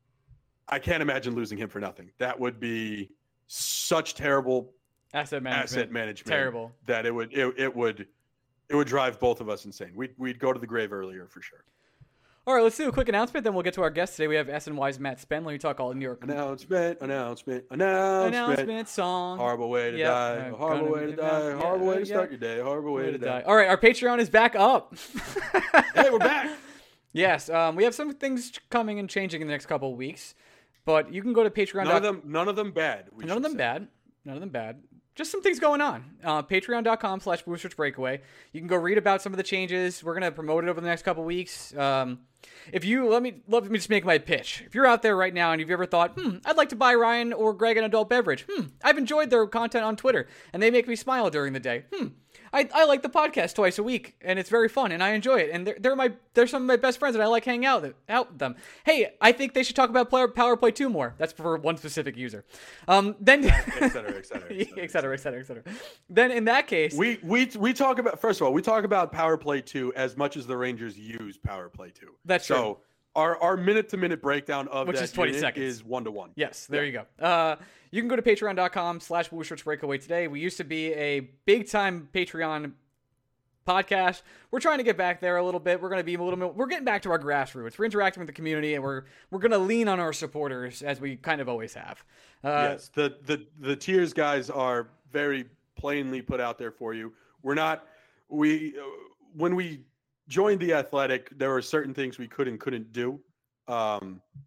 I can't imagine losing him for nothing. That would be such terrible Asset management. asset management. Terrible. That it would it, it would it would drive both of us insane. We'd we'd go to the grave earlier for sure. All right, let's do a quick announcement, then we'll get to our guest today. We have S N Y's Matt Spen. Let me talk all New York. Announcement, announcement, announcement. Announcement song. Horrible way to Yep. die. Uh, Horrible gonna way to be- die. yeah, Horrible way to yeah. start your day. Horrible way, Way to to die. die. All right, our Patreon is back up. Hey, we're back. Yes, um, we have some things coming and changing in the next couple of weeks, but you can go to Patreon. None of them. None of them bad. we None of should them say. bad. None of them bad. Just some things going on. Uh, Patreon.com slash Blue Shirts Breakaway. You can go read about some of the changes. We're going to promote it over the next couple weeks. Um, if you, let me, let me just make my pitch. If you're out there right now and you've ever thought, hmm, I'd like to buy Ryan or Greg an adult beverage. Hmm, I've enjoyed their content on Twitter and they make me smile during the day. Hmm, I, I like the podcast twice a week and it's very fun and I enjoy it. And they're, they're my, they're some of my best friends and I like hanging out with, out with them. Hey, I think they should talk about player, Power Play two more. That's for one specific user. Um, then, Et cetera, et cetera, et cetera, et cetera, et cetera, et cetera. Then in that case, We we we talk about first of all we talk about Power Play two as much as the Rangers use Power Play two. That's so true. our our minute to minute breakdown of Which that is twenty unit seconds. is one to one. yes, there you go. Uh, you can go to patreon.com slash Blue Shirts Breakaway today. We used to be a big time Patreon podcast. We're trying to get back there a little bit. We're going to be a little bit, we're getting back to our grassroots. We're interacting with the community and we're, we're going to lean on our supporters as we kind of always have. Uh, Yes, the the the tiers guys are very plainly put out there for you. We're not we uh, when we joined the Athletic, there were certain things we could and couldn't do. Um,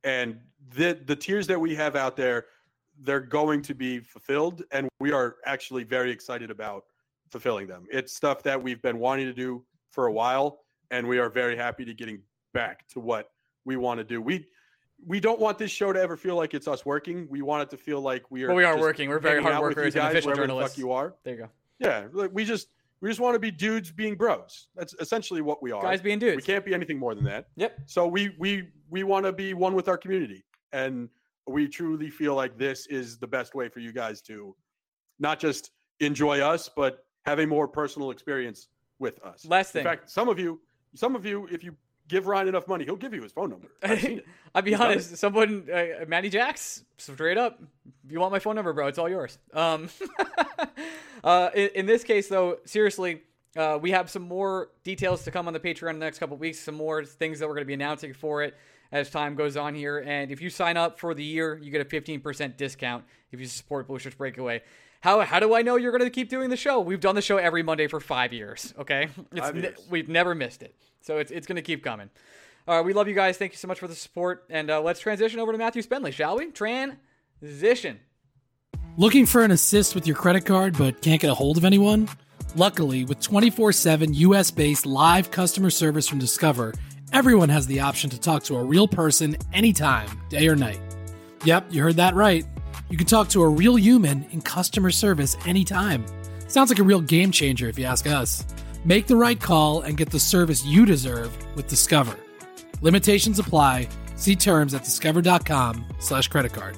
And the the tiers that we have out there, they're going to be fulfilled, and we are actually very excited about fulfilling them. It's stuff that we've been wanting to do for a while, and we are very happy to getting back to what we want to do. We we don't want this show to ever feel like it's us working. We want it to feel like we are. Well, we are just working. We're very hanging hard out with workers you and guys, official wherever the journalists. fuck you are. There you go. Yeah, like we just we just want to be dudes being bros. That's essentially what we are. Guys being dudes. We can't be anything more than that. Yep. So we we we want to be one with our community, and we truly feel like this is the best way for you guys to not just enjoy us, but have a more personal experience with us. Last thing. In fact, some of you, some of you, if you give Ryan enough money, he'll give you his phone number. I've seen it. I'll be He's honest. Someone, uh, Matty Jacks, straight up. If you want my phone number, bro, it's all yours. Um, uh, in, in this case, though, seriously, uh, we have some more details to come on the Patreon in the next couple of weeks. Some more things that we're going to be announcing for it as time goes on here. And if you sign up for the year, you get a fifteen percent discount if you support Blue Shirts Breakaway. How how do I know you're going to keep doing the show? We've done the show every Monday for five years, okay? It's Five ne- years. we've never missed it. So it's it's going to keep coming. All right, we love you guys. Thank you so much for the support. And uh, let's transition over to Matthew Spenley, shall we? Transition. Looking for an assist with your credit card but can't get a hold of anyone? Luckily, with twenty-four seven U S-based live customer service from Discover, everyone has the option to talk to a real person anytime, day or night. Yep, you heard that right. You can talk to a real human in customer service anytime. Sounds like a real game changer if you ask us. Make the right call and get the service you deserve with Discover. Limitations apply. See terms at discover.com slash credit card.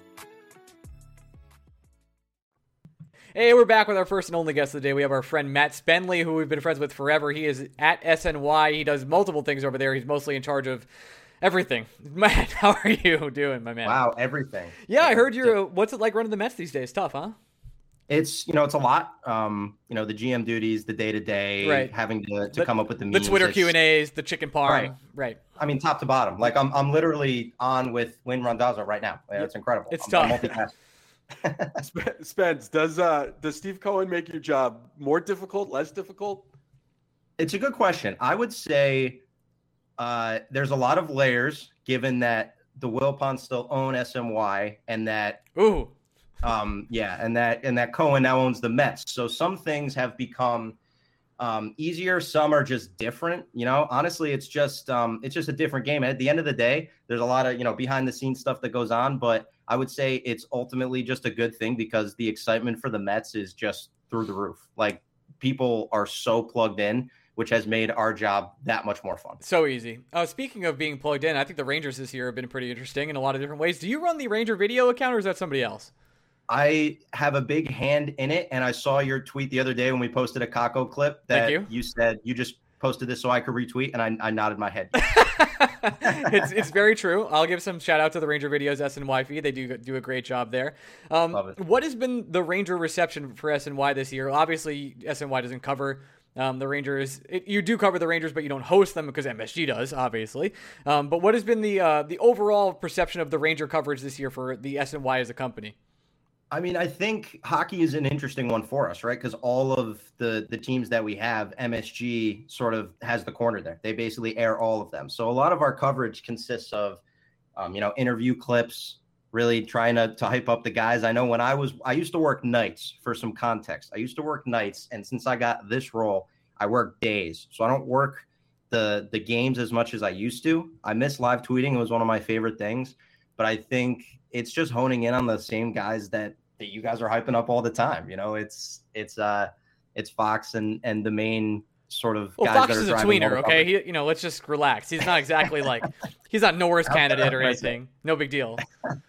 Hey, we're back with our first and only guest of the day. We have our friend Matt Spenley, who we've been friends with forever. He is at S N Y. He does multiple things over there. He's mostly in charge of everything. Matt, how are you doing, my man? Wow, everything. Yeah, I heard you're. What's it like running the Mets these days? Tough, huh? It's, you know, it's a lot. Um, you know, the G M duties, the day to day, Right. having to, to The- come up with the The memes. Twitter it's- Q and A's, the chicken parm. Right. Right. I mean, top to bottom. Like I'm, I'm literally on with Wayne Randazzo right now. Yeah, it's incredible. It's I'm, tough. I'm multitasking. Sp- Spence, does uh does Steve Cohen make your job more difficult, less difficult? It's a good question. I would say uh, there's a lot of layers, given that the Wilpons still own S M Y, and that Ooh. um, yeah, and that and that Cohen now owns the Mets. So some things have become um, easier. Some are just different. You know, honestly, it's just um, it's just a different game. At the end of the day, there's a lot of you know behind the scenes stuff that goes on, but I would say it's ultimately just a good thing because the excitement for the Mets is just through the roof. Like people are so plugged in, which has made our job that much more fun. So easy. Uh, speaking of being plugged in, I think the Rangers this year have been pretty interesting in a lot of different ways. Do you run the Ranger video account, or is that somebody else? I have a big hand in it, and I saw your tweet the other day when we posted a Kako clip that Thank you. you said you just posted this so I could retweet, and I, I nodded my head. it's it's very true. I'll give some shout out to the Ranger Videos S N Y feed. They do do a great job there. Um, Love it. What has been the Ranger reception for S N Y this year? Obviously, S N Y doesn't cover um, the Rangers. It, you do cover the Rangers, but you don't host them because M S G does, obviously. Um, but what has been the uh, the overall perception of the Ranger coverage this year for the S N Y as a company? I mean, I think hockey is an interesting one for us, right? Because all of the the teams that we have, M S G sort of has the corner there. They basically air all of them. So a lot of our coverage consists of, um, you know, interview clips, really trying to, to hype up the guys. I know when I was, I used to work nights for some context. I used to work nights. And since I got this role, I work days. So I don't work the the games as much as I used to. I miss live tweeting. It was one of my favorite things. But I think it's just honing in on the same guys that, that you guys are hyping up all the time. You know, it's it's uh it's Fox and and the main sort of Well, guys Fox that are is a driving all tweener, the okay? coverage. He, you know, let's just relax. He's not exactly like he's not Norris candidate or That's it. anything. No big deal.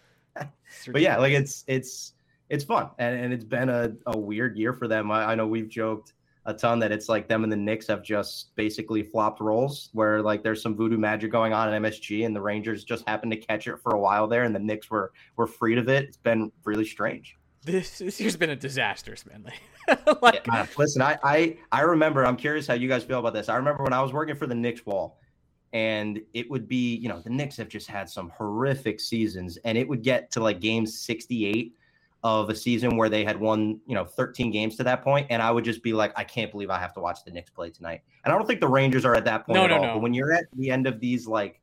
But yeah, like it's it's it's fun, and, and it's been a, a weird year for them. I, I know we've joked a ton that it's like them and the Knicks have just basically flopped roles, where like there's some voodoo magic going on in M S G, and the Rangers just happened to catch it for a while there, and the Knicks were were freed of it. It's been really strange. This this year's been a disaster, Spenley. like, Yeah, listen, I, I I remember. I'm curious how you guys feel about this. I remember when I was working for the Knicks wall, and it would be, you know, the Knicks have just had some horrific seasons, and it would get to like game sixty-eight of a season where they had won, you know, thirteen games to that point, and I would just be like, I can't believe I have to watch the Knicks play tonight. And I don't think the Rangers are at that point No, at no, all. no. But when you're at the end of these like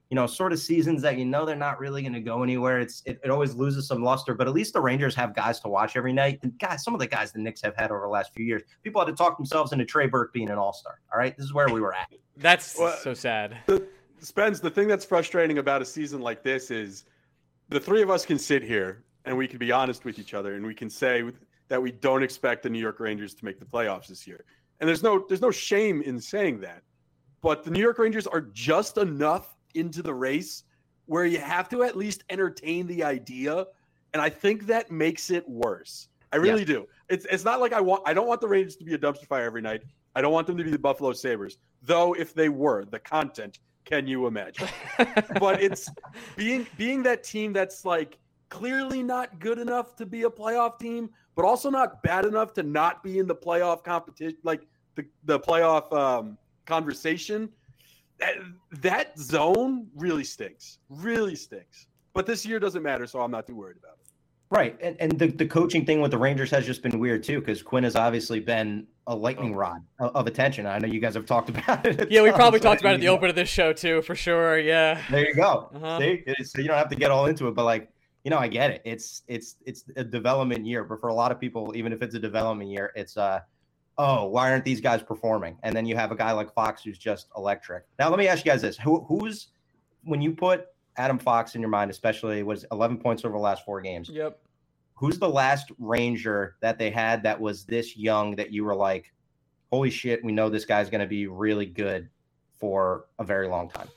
you know, sort of seasons that you know they're not really going to go anywhere. It's it, it always loses some luster, but at least the Rangers have guys to watch every night. And guys, some of the guys the Knicks have had over the last few years, people had to talk themselves into Trey Burke being an all-star. All right, this is where we were at. That's Well, so sad. The, Spence, the thing that's frustrating about a season like this is the three of us can sit here and we can be honest with each other and we can say that we don't expect the New York Rangers to make the playoffs this year. And there's no there's no shame in saying that. But the New York Rangers are just enough into the race where you have to at least entertain the idea. And I think that makes it worse. I really yeah. do. It's it's not like I want I don't want the Rangers to be a dumpster fire every night. I don't want them to be the Buffalo Sabres. Though if they were, the content, can you imagine? But it's being being that team that's like clearly not good enough to be a playoff team, but also not bad enough to not be in the playoff competition, like the, the playoff um, conversation. That, that zone really stinks, really stinks. But this year doesn't matter, so I'm not too worried about it. Right. And and the, the coaching thing with the Rangers has just been weird, too, because Quinn has obviously been a lightning rod of, of attention. I know you guys have talked about it. Yeah, we probably talked about it at the open of this show, too, for sure. Yeah. There you go. Uh-huh. See? So you don't have to get all into it, but like, you know, I get it. It's it's it's a development year, but for a lot of people, even if it's a development year, it's uh, oh, why aren't these guys performing? And then you have a guy like Fox who's just electric. Now, let me ask you guys this: Who who's when you put Adam Fox in your mind, especially was eleven points over the last four games? Yep. Who's the last Ranger that they had that was this young that you were like, holy shit, we know this guy's going to be really good for a very long time?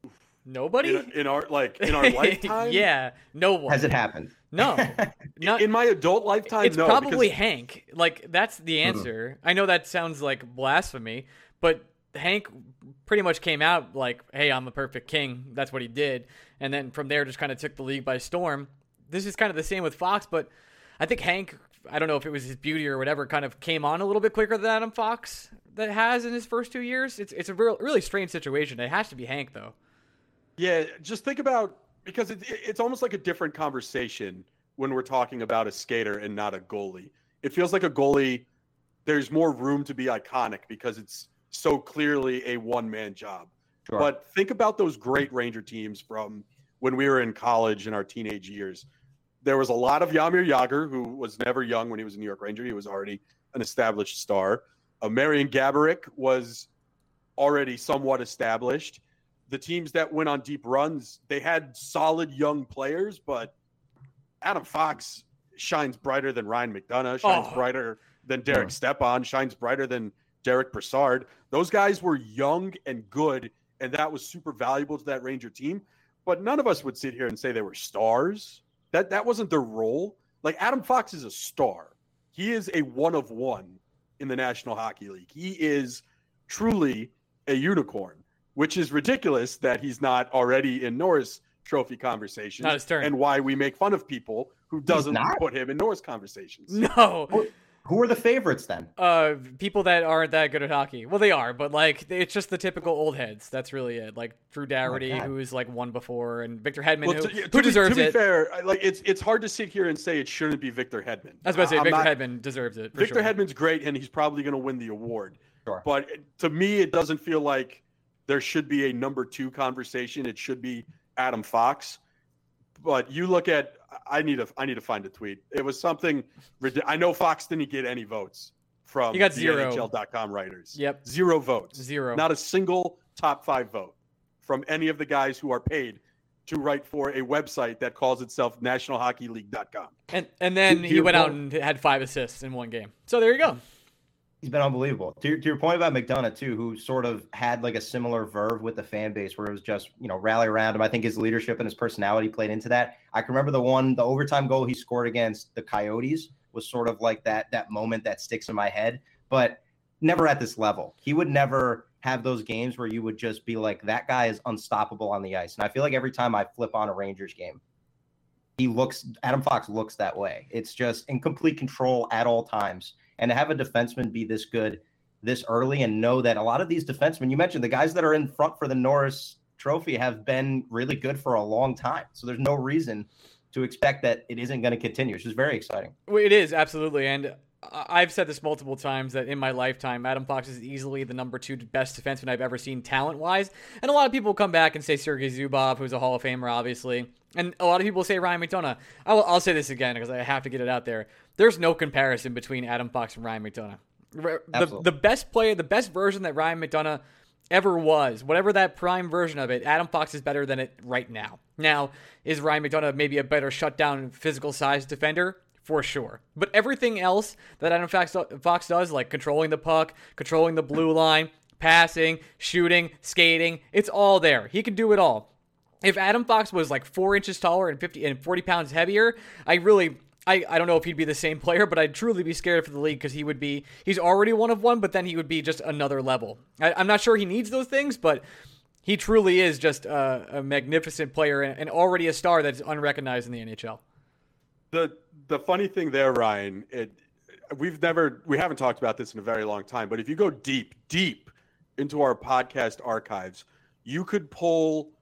Nobody in, in our like in our lifetime. Yeah, no one. Has it happened? No, not in my adult lifetime. It's no, probably because... Hank. Like that's the answer. Mm-hmm. I know that sounds like blasphemy, but Hank pretty much came out like, "Hey, I'm the perfect king." That's what he did, and then from there just kind of took the league by storm. This is kind of the same with Fox, but I think Hank, I don't know if it was his beauty or whatever, kind of came on a little bit quicker than Adam Fox that has in his first two years. It's it's a real, really strange situation. It has to be Hank though. Yeah, just think about, because it, it's almost like a different conversation when we're talking about a skater and not a goalie. It feels like a goalie, there's more room to be iconic because it's so clearly a one-man job. Sure. But think about those great Ranger teams from when we were in college in our teenage years. There was a lot of Jaromir Jagr, who was never young when he was a New York Ranger. He was already an established star. Uh, Marian Gaborik was already somewhat established. The teams that went on deep runs, they had solid young players, but Adam Fox shines brighter than Ryan McDonough, shines oh. brighter than Derek yeah. Stepan, shines brighter than Derek Brassard. Those guys were young and good, and that was super valuable to that Ranger team. But none of us would sit here and say they were stars. That that wasn't their role. Like, Adam Fox is a star. He is a one of one in the National Hockey League. He is truly a unicorn, which is ridiculous that he's not already in Norris Trophy conversations. Not his turn. And why we make fun of people who doesn't put him in Norris conversations. No. Who, who are the favorites then? Uh, people that aren't that good at hockey. Well, they are, but like it's just the typical old heads. That's really it. Like Drew Dougherty, oh who's like won before, and Victor Hedman, well, who, to, yeah, who to deserves be, to it. To be fair, like it's it's hard to sit here and say it shouldn't be Victor Hedman. I was about to say I'm Victor not, Hedman deserves it. For Victor sure. Hedman's great, and he's probably going to win the award. Sure. But to me, it doesn't feel like there should be a number two conversation. It should be Adam Fox. But you look at, I need to, I need to find a tweet. It was something, I know Fox didn't get any votes from you got the zero. N H L dot com writers. Yep. Zero votes. Zero. Not a single top five vote from any of the guys who are paid to write for a website that calls itself national hockey league dot com. And and then he went out and had five assists in one game. So there you go. He's been unbelievable. To, to your point about McDonough, too, who sort of had like a similar verve with the fan base where it was just, you know, rally around him. I think his leadership and his personality played into that. I can remember the one, the overtime goal he scored against the Coyotes was sort of like that, that moment that sticks in my head, but never at this level. He would never have those games where you would just be like, that guy is unstoppable on the ice. And I feel like every time I flip on a Rangers game, he looks, Adam Fox looks that way. It's just in complete control at all times. And to have a defenseman be this good this early and know that a lot of these defensemen, you mentioned the guys that are in front for the Norris Trophy have been really good for a long time. So there's no reason to expect that it isn't going to continue, which is very exciting. Well, it is, absolutely. And I've said this multiple times that in my lifetime, Adam Fox is easily the number two best defenseman I've ever seen talent-wise. And a lot of people come back and say Sergei Zubov, who's a Hall of Famer, obviously. And a lot of people say Ryan McDonough. I'll, I'll say this again because I have to get it out there. There's no comparison between Adam Fox and Ryan McDonough. The, the best player, the best version that Ryan McDonough ever was, whatever that prime version of it, Adam Fox is better than it right now. Now, is Ryan McDonough maybe a better shutdown physical size defender? For sure. But everything else that Adam Fox, Fox does, like controlling the puck, controlling the blue line, passing, shooting, skating, it's all there. He can do it all. If Adam Fox was like four inches taller and fifty and forty pounds heavier, I really, I, I don't know if he'd be the same player, but I'd truly be scared for the league because he would be, he's already one of one, but then he would be just another level. I, I'm not sure he needs those things, but he truly is just a, a magnificent player and, and already a star that's unrecognized in the N H L. The the funny thing there, Ryan, it we've never we haven't talked about this in a very long time, but if you go deep, deep into our podcast archives, you could pull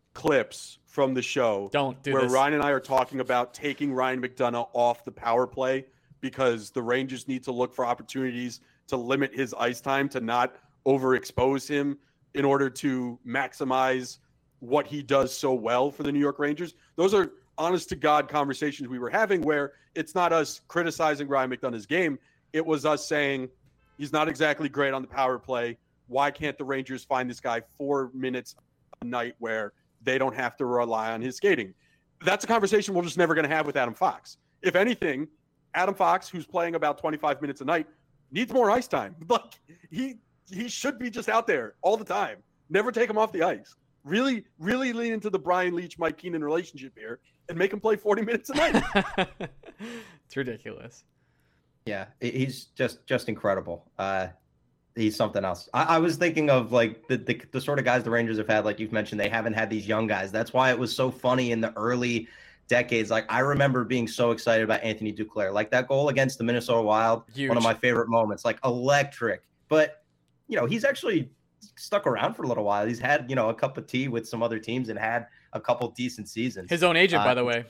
clips from the show Don't do where this. Ryan and I are talking about taking Ryan McDonough off the power play because the Rangers need to look for opportunities to limit his ice time, to not overexpose him in order to maximize what he does so well for the New York Rangers. Those are honest to God conversations we were having where it's not us criticizing Ryan McDonough's game. It was us saying he's not exactly great on the power play. Why can't the Rangers find this guy four minutes a night where they don't have to rely on his skating? That's a conversation we're just never going to have with Adam Fox. If anything, Adam Fox, who's playing about twenty-five minutes a night, needs more ice time. Like he, he should be just out there all the time. Never take him off the ice. Really, really lean into the Brian Leetch, Mike Keenan relationship here and make him play forty minutes a night. It's ridiculous. Yeah, he's just just incredible. Uh, he's something else. I, I was thinking of like the, the the sort of guys the Rangers have had, like you've mentioned, they haven't had these young guys. That's why it was so funny in the early decades. Like I remember being so excited about Anthony Duclair, like that goal against the Minnesota Wild, Huge. One of my favorite moments, like electric. But you know, he's actually stuck around for a little while. He's had, you know, a cup of tea with some other teams and had a couple decent seasons. His own agent, uh, by the way.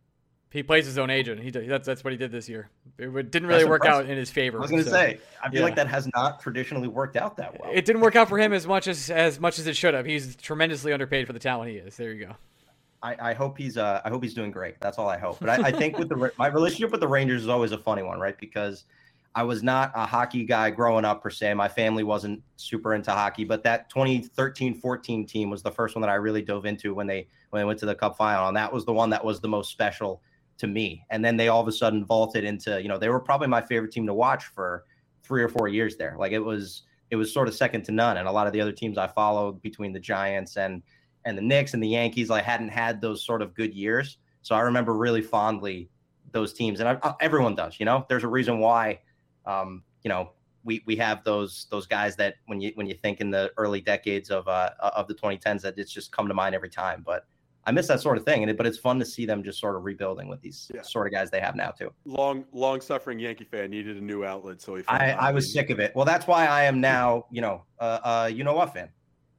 He plays his own agent. He that's that's what he did this year. It didn't really work impressive. out in his favor. I was going to so, say, I feel yeah. like that has not traditionally worked out that well. It didn't work out for him as much as as much as it should have. He's tremendously underpaid for the talent he is. There you go. I, I hope he's uh I hope he's doing great. That's all I hope. But I, I think with the my relationship with the Rangers is always a funny one, right? Because I was not a hockey guy growing up per se. My family wasn't super into hockey, but that twenty thirteen fourteen team was the first one that I really dove into when they when they went to the Cup final, and that was the one that was the most special to me. And then they all of a sudden vaulted into, you know, they were probably my favorite team to watch for three or four years there. Like it was it was sort of second to none. And a lot of the other teams I followed between the Giants and and the Knicks and the Yankees, I hadn't had those sort of good years. So I remember really fondly those teams, and I, I, everyone does. You know, there's a reason why. Um, you know, we we have those those guys that when you when you think in the early decades of uh of the twenty tens that it's just come to mind every time. But I miss that sort of thing, and it, but it's fun to see them just sort of rebuilding with these yeah. sort of guys they have now too. Long long suffering Yankee fan needed a new outlet, so he. I, I was sick of it. Well, that's why I am now, you know, uh, uh you know what fan?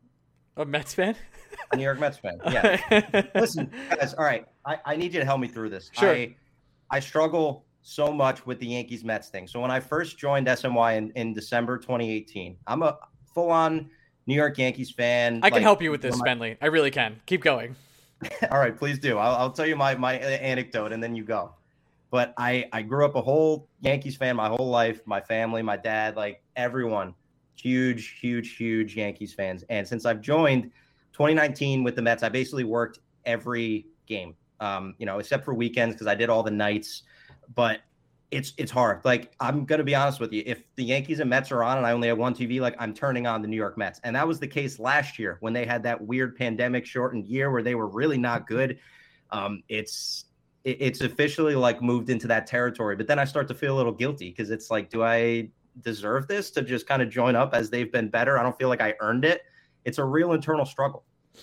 A Mets fan? A New York Mets fan. Yeah. Listen, guys. All right, I, I need you to help me through this. Sure. I I struggle so much with the Yankees Mets thing. So when I first joined S M Y in, in December twenty eighteen, I'm a full on New York Yankees fan. I can like, help you with this, my... Spenley. I really can. Keep going. All right, please do. I'll, I'll tell you my, my anecdote and then you go. But I, I grew up a whole Yankees fan my whole life. My family, my dad, like everyone, huge, huge, huge Yankees fans. And since I've joined twenty nineteen with the Mets, I basically worked every game, um, you know, except for weekends because I did all the nights. But it's it's hard. Like, I'm going to be honest with you. If the Yankees and Mets are on and I only have one T V, like I'm turning on the New York Mets. And that was the case last year when they had that weird pandemic shortened year where they were really not good. Um, it's it, it's officially like moved into that territory. But then I start to feel a little guilty because it's like, do I deserve this to just kind of join up as they've been better? I don't feel like I earned it. It's a real internal struggle.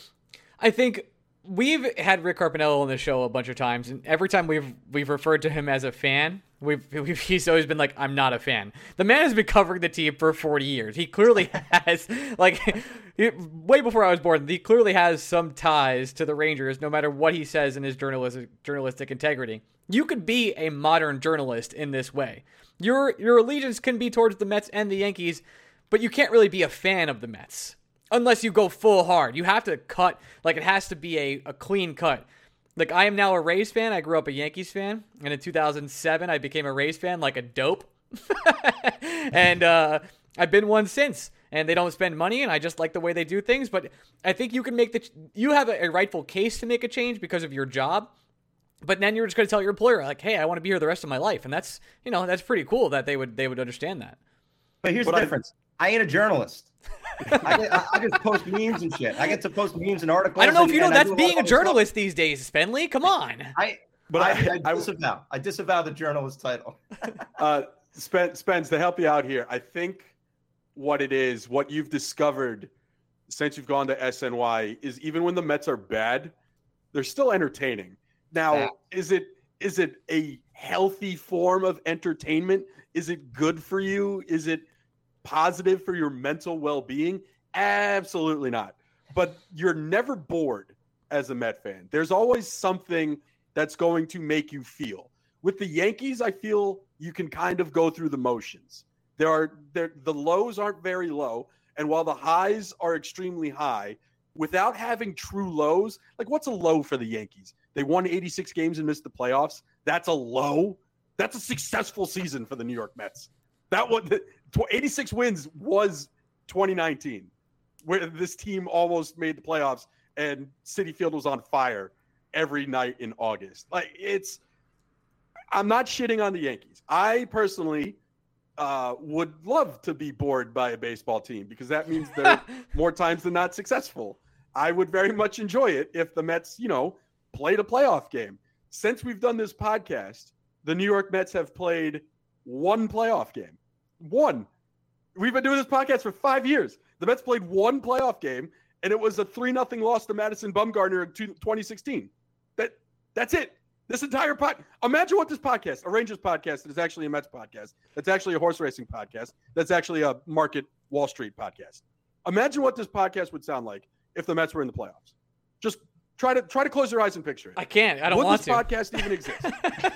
I think we've had Rick Carpinello on the show a bunch of times, and every time we've we've referred to him as a fan, we've, we've he's always been like, "I'm not a fan." The man has been covering the team for forty years. He clearly has, like, way before I was born, he clearly has some ties to the Rangers, no matter what he says in his journalistic journalistic integrity. You could be a modern journalist in this way. Your your allegiance can be towards the Mets and the Yankees, but you can't really be a fan of the Mets unless you go full hard. You have to cut, like it has to be a, a clean cut. Like I am now a Rays fan. I grew up a Yankees fan, and in two thousand seven I became a Rays fan like a dope. and uh, I've been one since. And they don't spend money, and I just like the way they do things. But I think you can make the you have a, a rightful case to make a change because of your job. But then you're just going to tell your employer, like, "Hey, I want to be here the rest of my life," and that's you know that's pretty cool that they would they would understand that. But here's But the I- difference: I ain't a journalist. I, get, I, I just post memes and shit. I get to post memes and articles. I don't know and, if you know and I that's do lot being of a other stuff. journalist these days, Spenley. Come on. I But but I, I- I, I- disavow. I disavow the journalist title. Uh, Spence, Spence, to help you out here, I think what it is, what you've discovered since you've gone to S N Y is even when the Mets are bad, they're still entertaining. Now, Yeah. is it is it a healthy form of entertainment? Is it good for you? Is it positive for your mental well-being? Absolutely not. But you're never bored as a Met fan. There's always something that's going to make you feel. With the Yankees, I feel you can kind of go through the motions. There are there the lows aren't very low, and while the highs are extremely high, without having true lows, like what's a low for the Yankees? They won eighty-six games and missed the playoffs. That's a low. That's a successful season for the New York Mets. That one, eighty-six wins was twenty nineteen, where this team almost made the playoffs and Citi Field was on fire every night in August. Like it's, I'm not shitting on the Yankees. I personally uh, would love to be bored by a baseball team because that means they're more times than not successful. I would very much enjoy it if the Mets, you know, played a playoff game. Since we've done this podcast, the New York Mets have played one playoff game. One. We've been doing this podcast for five years. The Mets played one playoff game, and it was a three nothing loss to Madison Bumgarner in twenty sixteen. That That's it. This entire pod. Imagine what this podcast, a Rangers podcast, that is actually a Mets podcast. That's actually a horse racing podcast. That's actually a market Wall Street podcast. Imagine what this podcast would sound like if the Mets were in the playoffs. Just try to try to close your eyes and picture it. I can't. I don't would want this to. podcast even exist?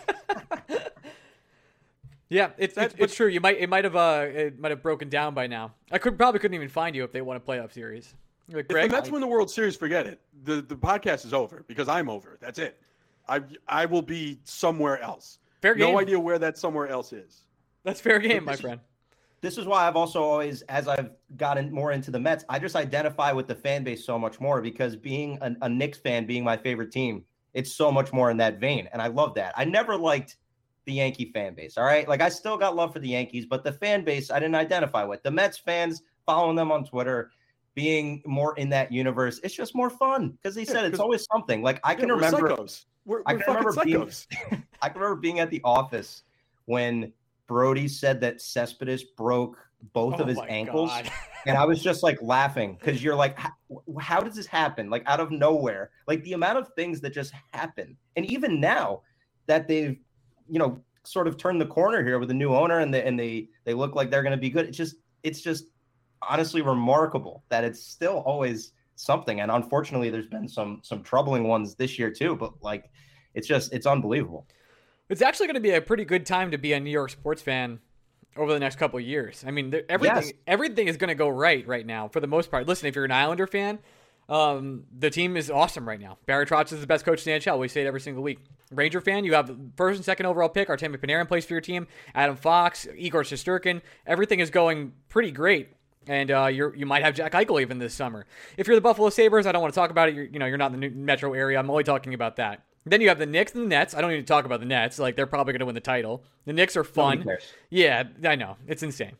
Yeah, it's That- it's, it's true. You might it might have uh it might have broken down by now. I could probably couldn't even find you if they won a playoff series. Like, If Greg, the Mets win the World Series, forget it. The the podcast is over because I'm over. That's it. I I will be somewhere else. fair game. No idea where that somewhere else is. That's fair game, my This is- friend. This is why I've also always, as I've gotten more into the Mets, I just identify with the fan base so much more because being a, a Knicks fan, being my favorite team, it's so much more in that vein. And I love that. I never liked the Yankee fan base. All right. Like I still got love for the Yankees, but the fan base I didn't identify with. The Mets fans, following them on Twitter, being more in that universe, it's just more fun because they Yeah, said it's 'cause- always something. Like I can Yeah, we're remember psychos. We're, I we're can fucking remember being- psychos. I can remember being at the office when Brody said that Cespedes broke both Oh of his my ankles. God. And I was just like laughing because you're like, how, how does this happen? Like out of nowhere, like the amount of things that just happen. And even now that they've, you know, sort of turned the corner here with a new owner and they, and they, they look like they're going to be good. It's just, it's just honestly remarkable that it's still always something. And unfortunately there's been some, some troubling ones this year too, but like, it's just, it's unbelievable. It's actually going to be a pretty good time to be a New York sports fan over the next couple of years. I mean, there- everything Yes. everything is going to go right right now for the most part. Listen, if you're an Islander fan, um, the team is awesome right now. Barry Trotz is the best coach in the N H L. We say it every single week. Ranger fan, you have the first and second overall pick. Artemi Panarin plays for your team. Adam Fox, Igor Shesterkin. Everything is going pretty great. And uh, you're you might have Jack Eichel even this summer. If you're the Buffalo Sabres, I don't want to talk about it. You're, you know, you're not in the new metro area. I'm only talking about that. Then you have the Knicks and the Nets. I don't need to talk about the Nets. Like, they're probably going to win the title. The Knicks are fun. Nobody cares. Yeah, I know. It's insane.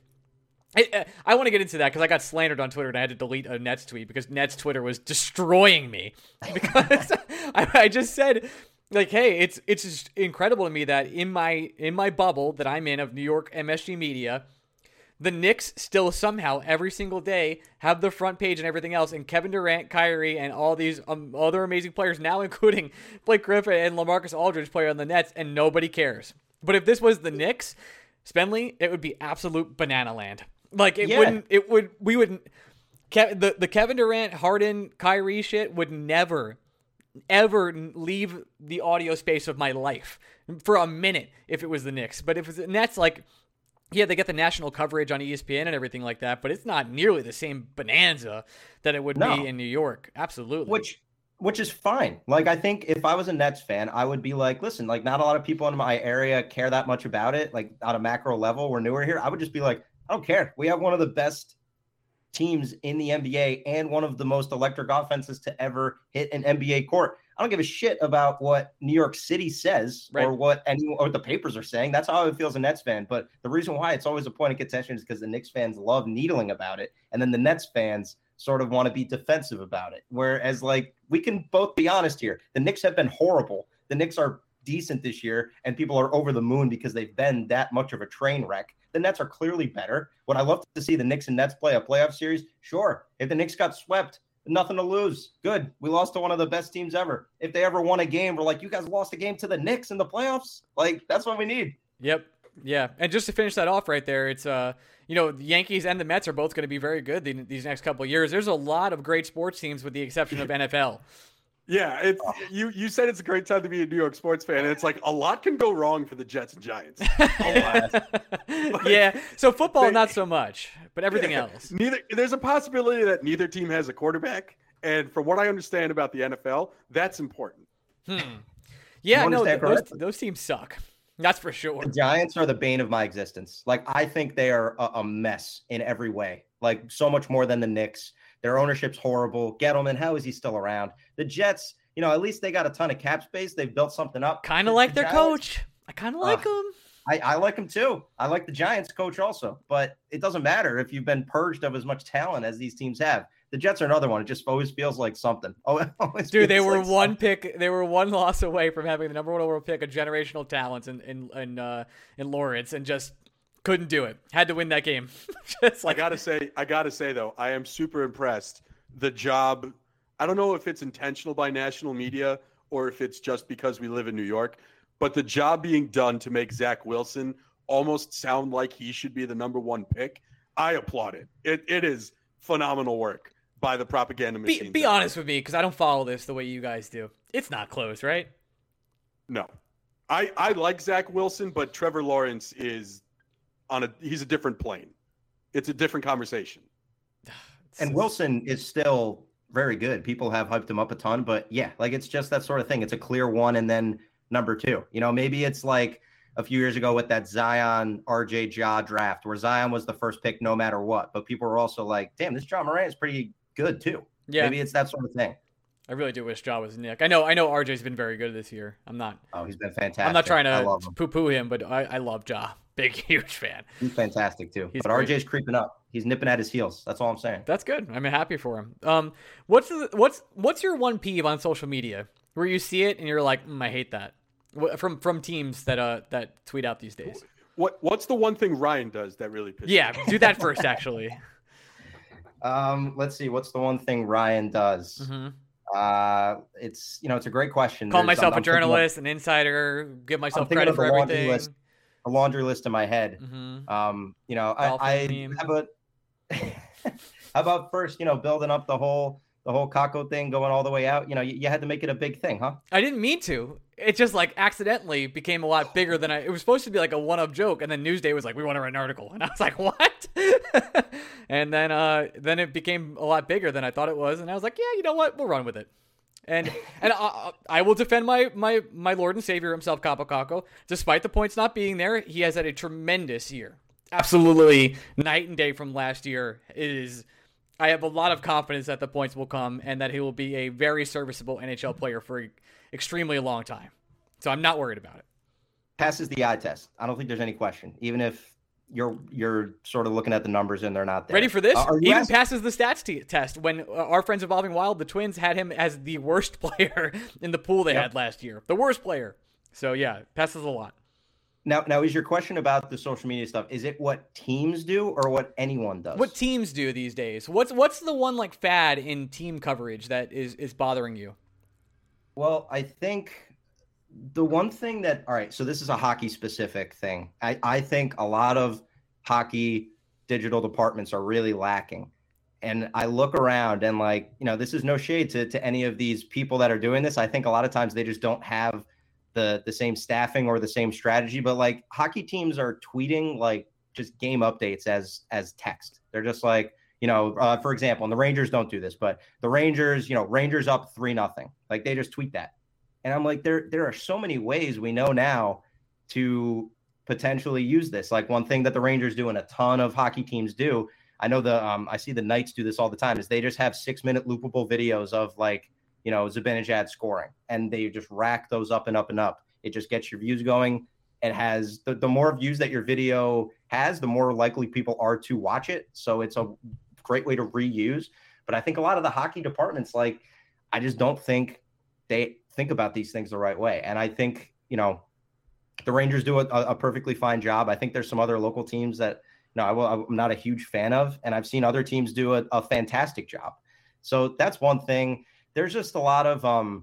I, uh, I want to get into that because I got slandered on Twitter and I had to delete a Nets tweet because Nets Twitter was destroying me. Because I, I just said, like, hey, it's it's just incredible to me that in my in my bubble that I'm in of New York M S G media, the Knicks still somehow every single day have the front page and everything else, and Kevin Durant, Kyrie, and all these um, other amazing players, now including Blake Griffin and LaMarcus Aldridge, play on the Nets, and nobody cares. But if this was the Knicks, Spenley, it would be absolute banana land. Like it Yeah. wouldn't. It would. We wouldn't. Ke- the the Kevin Durant, Harden, Kyrie shit would never, ever leave the audio space of my life for a minute if it was the Knicks. But if it's the Nets, like. yeah, they get the national coverage on E S P N and everything like that, but it's not nearly the same bonanza that it would No. be in New York. Absolutely. Which which is fine. Like, I think if I was a Nets fan, I would be like, listen, like, not a lot of people in my area care that much about it. Like, on a macro level, we're newer here. I would just be like, I don't care. We have one of the best teams in the N B A and one of the most electric offenses to ever hit an N B A court. I don't give a shit about what New York City says Right. or what any or what the papers are saying. That's how it feels a Nets fan. But the reason why it's always a point of contention is because the Knicks fans love needling about it, and then the Nets fans sort of want to be defensive about it. Whereas, like, we can both be honest here. The Knicks have been horrible. The Knicks are decent this year, and people are over the moon because they've been that much of a train wreck. The Nets are clearly better. Would I love to see the Knicks and Nets play a playoff series? Sure. If the Knicks got swept, nothing to lose. Good. We lost to one of the best teams ever. If they ever won a game, we're like, you guys lost a game to the Knicks in the playoffs? Like, that's what we need. Yep. Yeah. And just to finish that off right there, it's, uh, you know, the Yankees and the Mets are both going to be very good the, these next couple of years. There's a lot of great sports teams with the exception of N F L. Yeah, it's you. You said it's a great time to be a New York sports fan, and it's like a lot can go wrong for the Jets and Giants. Yeah. So football, They- not so much, but everything else. Neither there's a possibility that neither team has a quarterback, and from what I understand about the N F L, that's important. Hmm. Yeah. You No, understand those, correctly. those teams suck. That's for sure. The Giants are the bane of my existence. Like, I think they are a, a mess in every way, like so much more than the Knicks. Their ownership's horrible. Gettleman, how is he still around? The Jets, you know, at least they got a ton of cap space. They've built something up. Kind of The- like the their Giants- coach. I kind of like Ugh. him. I, I like him too. I like the Giants coach also, but it doesn't matter if you've been purged of as much talent as these teams have. The Jets are another one. It just always feels like something. Oh, it always Dude, they feels were like one something. pick. They were one loss away from having the number one overall pick of generational talents in in in, uh, in Lawrence, and just couldn't do it. Had to win that game. Just I like gotta say, I gotta say though, I am super impressed. The job, I don't know if it's intentional by national media or if it's just because we live in New York, but the job being done to make Zach Wilson almost sound like he should be the number one pick, I applaud it. It it is phenomenal work by the propaganda be, machine. be honest with me, because I don't follow this the way you guys do. It's not close, right? No, I I like Zach Wilson, but Trevor Lawrence is on a he's a different plane. It's a different conversation. And Wilson is still very good. People have hyped him up a ton, but yeah, like it's just that sort of thing. It's a clear one and then number two. You know, maybe it's like a few years ago with that Zion R J Ja draft where Zion was the first pick no matter what. But people were also like, damn, this John Morant is pretty good too. Yeah, Maybe it's that sort of thing. I really do wish Ja was Nick. I know, I know, R J's been very good this year. I'm not, Oh, he's been fantastic. I'm not trying I to love him. poo-poo him, but I, I love Ja. Big, huge fan. He's fantastic too. He's but great. R J's creeping up. He's nipping at his heels. That's all I'm saying. That's good. I'm happy for him. Um, what's the, what's what's your one peeve on social media where you see it and you're like, mm, I hate that, Wh- from from teams that uh that tweet out these days? What what's the one thing Ryan does that really pisses Yeah, you off? do that first, actually. Um, let's see. What's the one thing Ryan does? Mhm. Uh, it's you know, it's a great question. Call There's- myself I'm- a I'm thinking of- journalist, an insider, give myself thinking credit of for the laundry everything. list. A laundry list in my head. Mhm. Um, you know, I, Dolphin I meme. how about how about first, you know, building up the whole the whole Kako thing going all the way out. You know, you, you had to make it a big thing, huh? I didn't mean to. It just like accidentally became a lot bigger than I. It was supposed to be like a one-up joke, and then Newsday was like, "We want to write an article," and I was like, "What?" And then, uh, then it became a lot bigger than I thought it was, and I was like, "Yeah, you know what? We'll run with it." And and I, I will defend my my my Lord and Savior himself, Capo Caco. Despite the points not being there, he has had a tremendous year. Absolutely, night and day from last year. It is. I have a lot of confidence that the points will come and that he will be a very serviceable N H L player for an extremely long time. So I'm not worried about it. Passes the eye test. I don't think there's any question. Even if you're you're sort of looking at the numbers and they're not there. Ready for this? Uh, are you Even asking- passes the stats t- test. When uh, our friends Evolving Wild, the Twins, had him as the worst player in the pool they Yep. had last year. The worst player. So yeah, passes a lot. Now, now is your question about the social media stuff? Is it what teams do or what anyone does? What teams do these days? What's what's the one like fad in team coverage that is is bothering you? Well, I think the one thing that, all right, so this is a hockey specific thing. I, I think a lot of hockey digital departments are really lacking. And I look around and like, you know, this is no shade to, to any of these people that are doing this. I think a lot of times they just don't have the, the same staffing or the same strategy, but like hockey teams are tweeting like just game updates as as text. They're just like, you know, uh, for example, and the Rangers don't do this, but the Rangers, you know, Rangers up three nothing. Like they just tweet that. And I'm like, there there are so many ways we know now to potentially use this. Like one thing that the Rangers do and a ton of hockey teams do, I know the um, I see the Knights do this all the time, is they just have six minute loopable videos of like, you know, Zibanejad scoring, and they just rack those up and up and up. It just gets your views going. It has the, the more views that your video has, the more likely people are to watch it. So it's a great way to reuse. But I think a lot of the hockey departments, like, I just don't think they think about these things the right way. And I think, you know, the Rangers do a, a perfectly fine job. I think there's some other local teams that, you know, I will, I'm not a huge fan of, and I've seen other teams do a, a fantastic job. So that's one thing. There's just a lot of, um,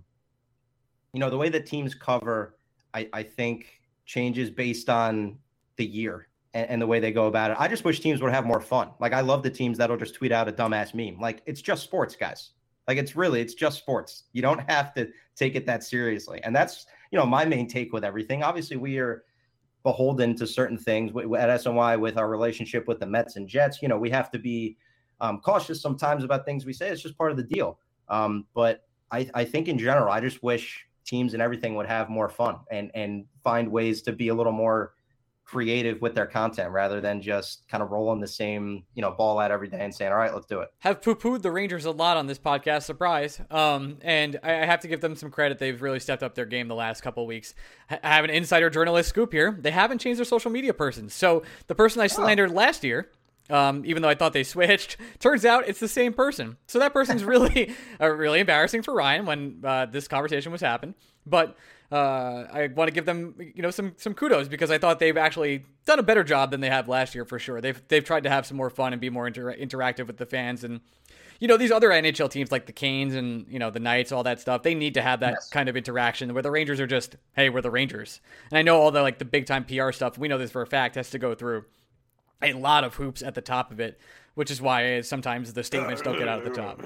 you know, the way that teams cover, I, I think, changes based on the year and, and the way they go about it. I just wish teams would have more fun. Like, I love the teams that'll just tweet out a dumbass meme. Like, it's just sports, guys. Like, it's really, it's just sports. You don't have to take it that seriously. And that's, you know, my main take with everything. Obviously, we are beholden to certain things at S N Y with our relationship with the Mets and Jets. You know, we have to be um, cautious sometimes about things we say. It's just part of the deal. Um, but I, I think in general, I just wish teams and everything would have more fun and and find ways to be a little more creative with their content rather than just kind of rolling the same, you know, ball out every day and saying, all right, let's do it. Have poo-pooed the Rangers a lot on this podcast, surprise. Um, and I, I have to give them some credit. They've really stepped up their game the last couple of weeks. I have an insider journalist scoop here. They haven't changed their social media person. So the person I slandered oh. last year, Um, even though I thought they switched, turns out it's the same person. So that person's really, uh, really embarrassing for Ryan when uh, this conversation was happening. But uh, I want to give them, you know, some some kudos because I thought they've actually done a better job than they have last year for sure. They've they've tried to have some more fun and be more inter- interactive with the fans. And you know, these other N H L teams like the Canes and you know the Knights, all that stuff, they need to have that yes. kind of interaction where the Rangers are just, hey, we're the Rangers. And I know all the like the big time P R stuff. We know this for a fact has to go through a lot of hoops at the top of it, which is why sometimes the statements don't get out at the top.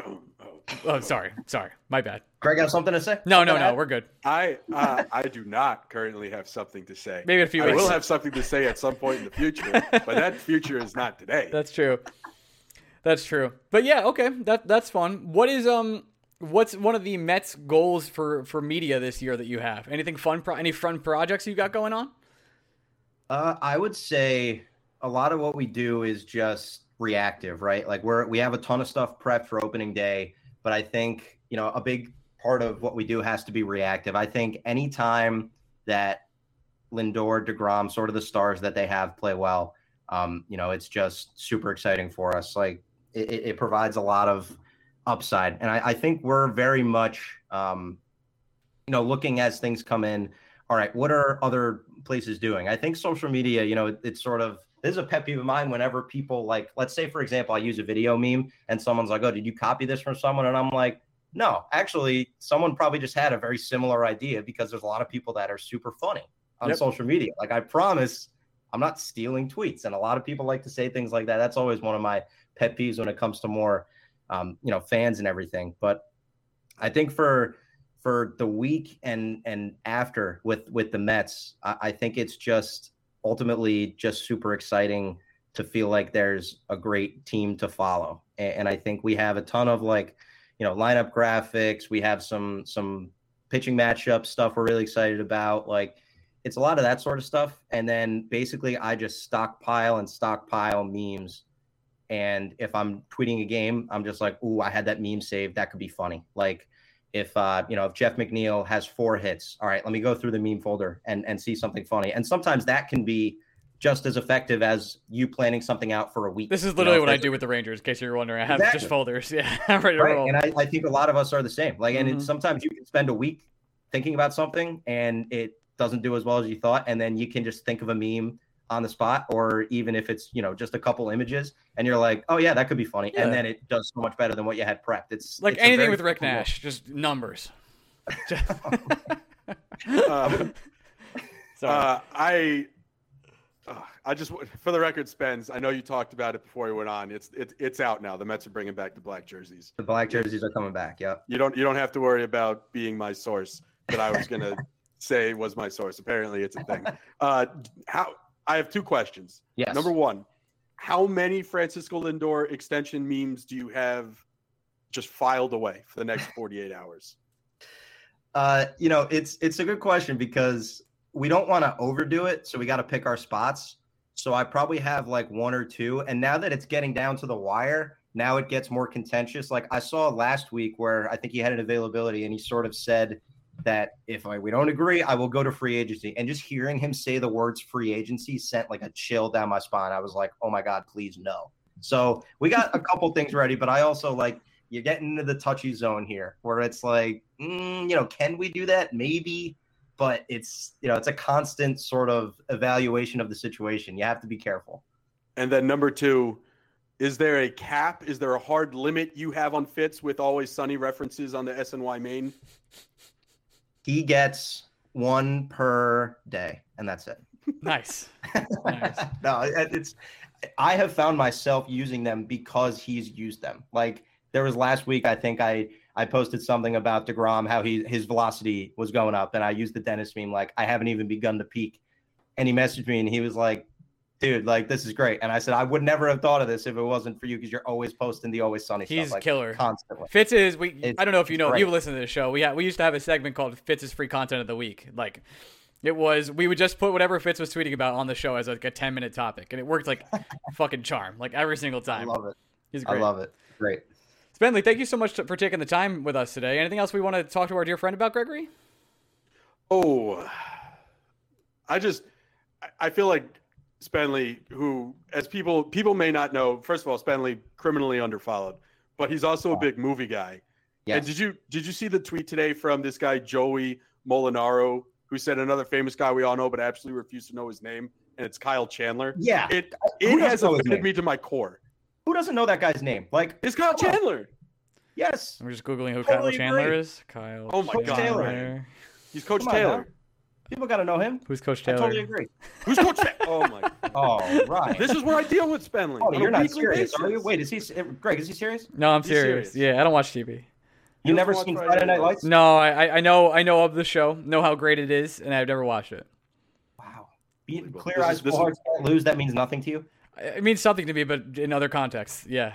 Oh, sorry. Sorry. My bad. Craig, have something to say? No, no, no. We're good. I uh, I do not currently have something to say. Maybe in a few I weeks. will have something to say at some point in the future, but that future is not today. That's true. That's true. But yeah, okay. That that's fun. What is um what's one of the Mets goals for, for media this year that you have? Anything fun pro- any fun projects you got going on? Uh, I would say a lot of what we do is just reactive, right? Like we're, we have a ton of stuff prepped for opening day, but I think, you know, a big part of what we do has to be reactive. I think anytime that Lindor, DeGrom, sort of the stars that they have play well, um, you know, it's just super exciting for us. Like it, it provides a lot of upside. And I, I think we're very much, um, you know, looking as things come in, all right, what are other places doing? I think social media, you know, it, it's sort of, this is a pet peeve of mine whenever people like, let's say, for example, I use a video meme and someone's like, oh, did you copy this from someone? And I'm like, no, actually, someone probably just had a very similar idea because there's a lot of people that are super funny on yep. social media. Like, I promise I'm not stealing tweets. And a lot of people like to say things like that. That's always one of my pet peeves when it comes to more, um, you know, fans and everything. But I think for for the week and and after with, with the Mets, I, I think it's just ultimately just super exciting to feel like there's a great team to follow. And, and I think we have a ton of like, you know, lineup graphics. We have some, some pitching matchup stuff we're really excited about. Like it's a lot of that sort of stuff. And then basically I just stockpile and stockpile memes. And if I'm tweeting a game, I'm just like, ooh, I had that meme saved. That could be funny. Like if, uh, you know, if Jeff McNeil has four hits, all right, let me go through the meme folder and, and see something funny. And sometimes that can be just as effective as you planning something out for a week. This is literally you know, what I do with the Rangers, in case you're wondering. I have exactly. just folders. Yeah, I'm ready to right. roll. And I, I think a lot of us are the same. Like, and mm-hmm. it, sometimes you can spend a week thinking about something and it doesn't do as well as you thought. And then you can just think of a meme on the spot, or even if it's, you know, just a couple images and you're like, oh yeah, that could be funny. Yeah. And then it does so much better than what you had prepped. It's like it's anything with Rick Nash, just numbers. um, uh, I, uh, I just, for the record, Spence, I know you talked about it before we went on. It's it's it's out now. The Mets are bringing back the black jerseys. The black jerseys are coming back. Yeah. You don't you don't have to worry about being my source that I was gonna say was my source. Apparently, it's a thing. Uh, how I have two questions. Yes. Number one, how many Francisco Lindor extension memes do you have just filed away for the next forty-eight hours? Uh, you know, it's it's a good question because we don't want to overdo it, so we got to pick our spots. So I probably have like one or two, and now that it's getting down to the wire, now it gets more contentious. Like I saw last week where I think he had an availability, and he sort of said that if I, we don't agree, I will go to free agency. And just hearing him say the words free agency sent like a chill down my spine. I was like, oh my God, please no. So we got a couple things ready, but I also like, you're getting into the touchy zone here where it's like, mm, you know, can we do that? Maybe, but it's, you know, it's a constant sort of evaluation of the situation. You have to be careful. And then number two, is there a cap? Is there a hard limit you have on Fitz with Always Sunny references on the S N Y main? He gets one per day, and that's it. Nice. nice. No, it's, I have found myself using them because he's used them. Like there was last week, I think I, I posted something about DeGrom, how he, his velocity was going up. And I used the Dennis meme, like I haven't even begun to peak. And he messaged me and he was like, dude, like, this is great. And I said, I would never have thought of this if it wasn't for you because you're always posting the Always Sunny He's stuff. Like, killer. Constantly. Fitz is, we. It's, I don't know if you know, great. you've listened to the show. We, ha- we used to have a segment called Fitz's Free Content of the Week. Like, it was, we would just put whatever Fitz was tweeting about on the show as like a ten-minute topic. And it worked like fucking charm, like every single time. I love it. He's great. I love it. Great. Spenley, thank you so much for taking the time with us today. Anything else we want to talk to our dear friend about, Gregory? Oh, I just, I feel like Spenley, who, as people people may not know, first of all, Spenley criminally underfollowed, but he's also a big movie guy. Yes. And did you did you see the tweet today from this guy Joey Molinaro, who said another famous guy we all know, but absolutely refused to know his name, and it's Kyle Chandler? Yeah. It Who it doesn't has know his offended name? me to my core. Who doesn't know that guy's name? Like, It's Kyle come on. Chandler. Yes. We're just Googling who Totally Kyle Chandler agree. is. Kyle Oh my Coach God, Taylor. Ryan. He's Coach Come on, Taylor. now. People got to know him. Who's Coach I Taylor? totally agree. Who's Coach Taylor? Oh my. Oh, right. This is where I deal with Spenley. Oh, on a you're not weekly serious, basis. are you? Wait, is he, Greg, is he serious? No, I'm He's serious. serious. Yeah, I don't watch T V. You don't never watch seen Friday Friday Night Night Lights? No, I I know I know of the show, know how great it is, and I've never watched it. Wow. Be, Unbelievable. clear This eyes, is- this full is- hearts can't lose. That means nothing to you? It means something to me, but in other contexts, yeah.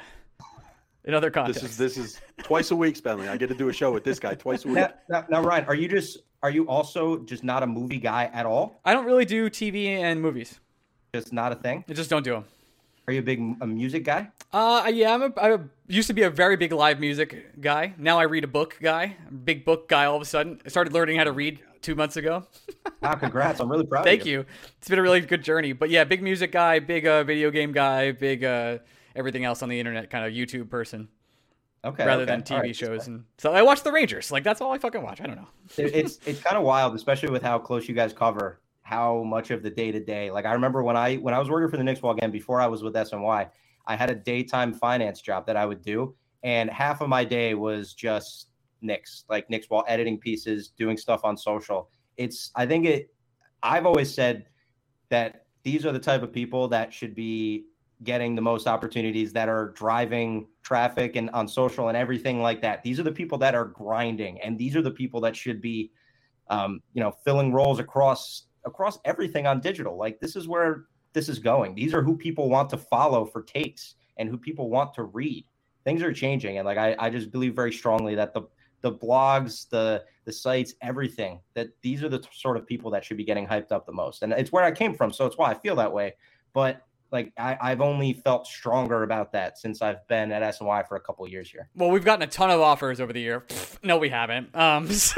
In other contexts. This is this is twice a week, Spenley. I get to do a show with this guy twice a week. Now, now, now, Ryan, are you just are you also just not a movie guy at all? I don't really do T V and movies. Just not a thing? I just don't do them. Are you a big a music guy? Uh, yeah, I'm a, I used to be a very big live music guy. Now I read a book guy. I'm a big book guy all of a sudden. I started learning how to read two months ago. Wow, congrats! I'm really proud. Thank of you. you. It's been a really good journey. But yeah, big music guy, big uh, video game guy, big uh, everything else on the internet kind of YouTube person. Okay. rather okay. than T V All right. shows. And so I watch the Rangers. Like, that's all I fucking watch. I don't know. It- it's it's kind of wild, especially with how close you guys cover how much of the day to day. Like I remember when I when I was working for the Knicks Wall again before I was with S N Y, I had a daytime finance job that I would do, and half of my day was just Knicks, like Knicks Wall editing pieces, doing stuff on social. It's I think it. I've always said that these are the type of people that should be getting the most opportunities, that are driving traffic and on social and everything like that. These are the people that are grinding, and these are the people that should be, um, you know, filling roles across across everything on digital. Like this is where this is going. These are who people want to follow for takes and who people want to read. Things are changing, and like I, I just believe very strongly that the the blogs, the the sites, everything, that these are the t- sort of people that should be getting hyped up the most. And it's where I came from, so it's why I feel that way. But like I, I've only felt stronger about that since I've been at S N Y for a couple of years here. Well, we've gotten a ton of offers over the year. Pfft, no, we haven't. Um, so,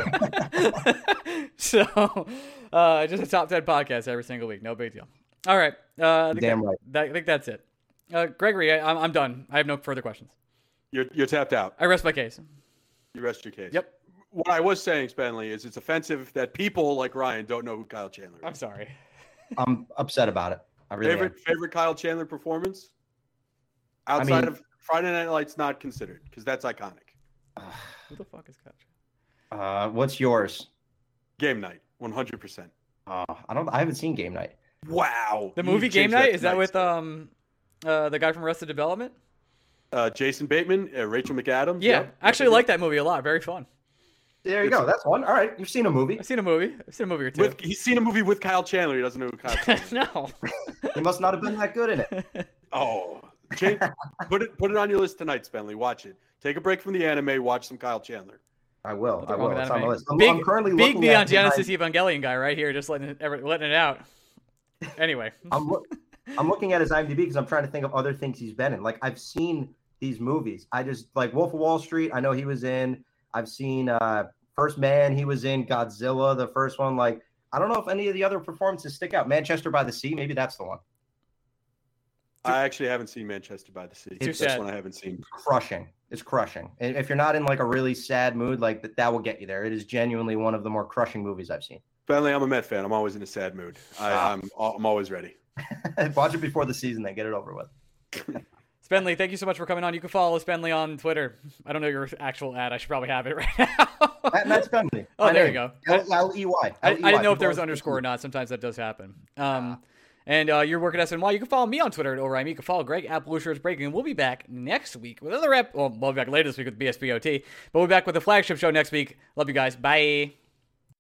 so uh, just a top ten podcast every single week. No big deal. All right. Uh, I think Damn that- right. that- I think that's it. Uh, Gregory, I, I'm, I'm done. I have no further questions. You're you're tapped out. I rest my case. You rest your case. Yep. What I was saying, Spenley, is it's offensive that people like Ryan don't know who Kyle Chandler is. I'm sorry. I'm upset about it. I really favorite am. favorite Kyle Chandler performance outside mean- of Friday Night Lights, not considered because that's iconic. Who the fuck is Kyle? Uh, what's yours? Game night, one hundred percent. Uh, I don't. I haven't seen Game Night. Wow. The You movie Game changed Night? Is that tonight, with Spenley. um uh the guy from Arrested Development? uh, Jason Bateman, uh, Rachel McAdams? Yeah, Yep. I actually like that movie a lot. Very fun. There you go. That's one. All right. You've seen a movie. I've seen a movie. I've seen a movie or two. With, he's seen a movie with Kyle Chandler. He doesn't know who Kyle Chandler is. No. He must not have been that good in it. Oh, Jake, put it put it on your list tonight, Spenley. Watch it. Take a break from the anime. Watch some Kyle Chandler. I will. Nothing I wrong will. with It's on anime. my list. I'm, Big, I'm currently big looking Neon at Genesis behind- Evangelion guy right here, just letting it, letting it out. Anyway. I'm, look, I'm looking at his IMDb because I'm trying to think of other things he's been in. Like, I've seen these movies. I just, like, Wolf of Wall Street, I know he was in. I've seen uh, First Man, he was in. Godzilla, the first one. Like, I don't know if any of the other performances stick out. Manchester by the Sea, maybe that's the one. I actually haven't seen Manchester by the Sea. Too That's sad. one I haven't seen. Crushing. It's crushing. And if you're not in, like, a really sad mood, like, that, that will get you there. It is genuinely one of the more crushing movies I've seen. Spenley, I'm a Met fan. I'm always in a sad mood. I, Ah. I'm I'm always ready. Watch it before the season, then get it over with. Spenley, thank you so much for coming on. You can follow Spenley on Twitter. I don't know your actual ad. I should probably have it right now. Matt, Matt Spenley. Oh, My there name. you go. L- L E Y. I, I didn't know if there was People- underscore or not. Sometimes that does happen. Um, and uh, your work at S N Y, you can follow me on Twitter at Oriam. You can follow Greg at Blue Shirts Breaking. And we'll be back next week with another rep. Well, we'll be back later this week with B S B O T. But we'll be back with the flagship show next week. Love you guys. Bye.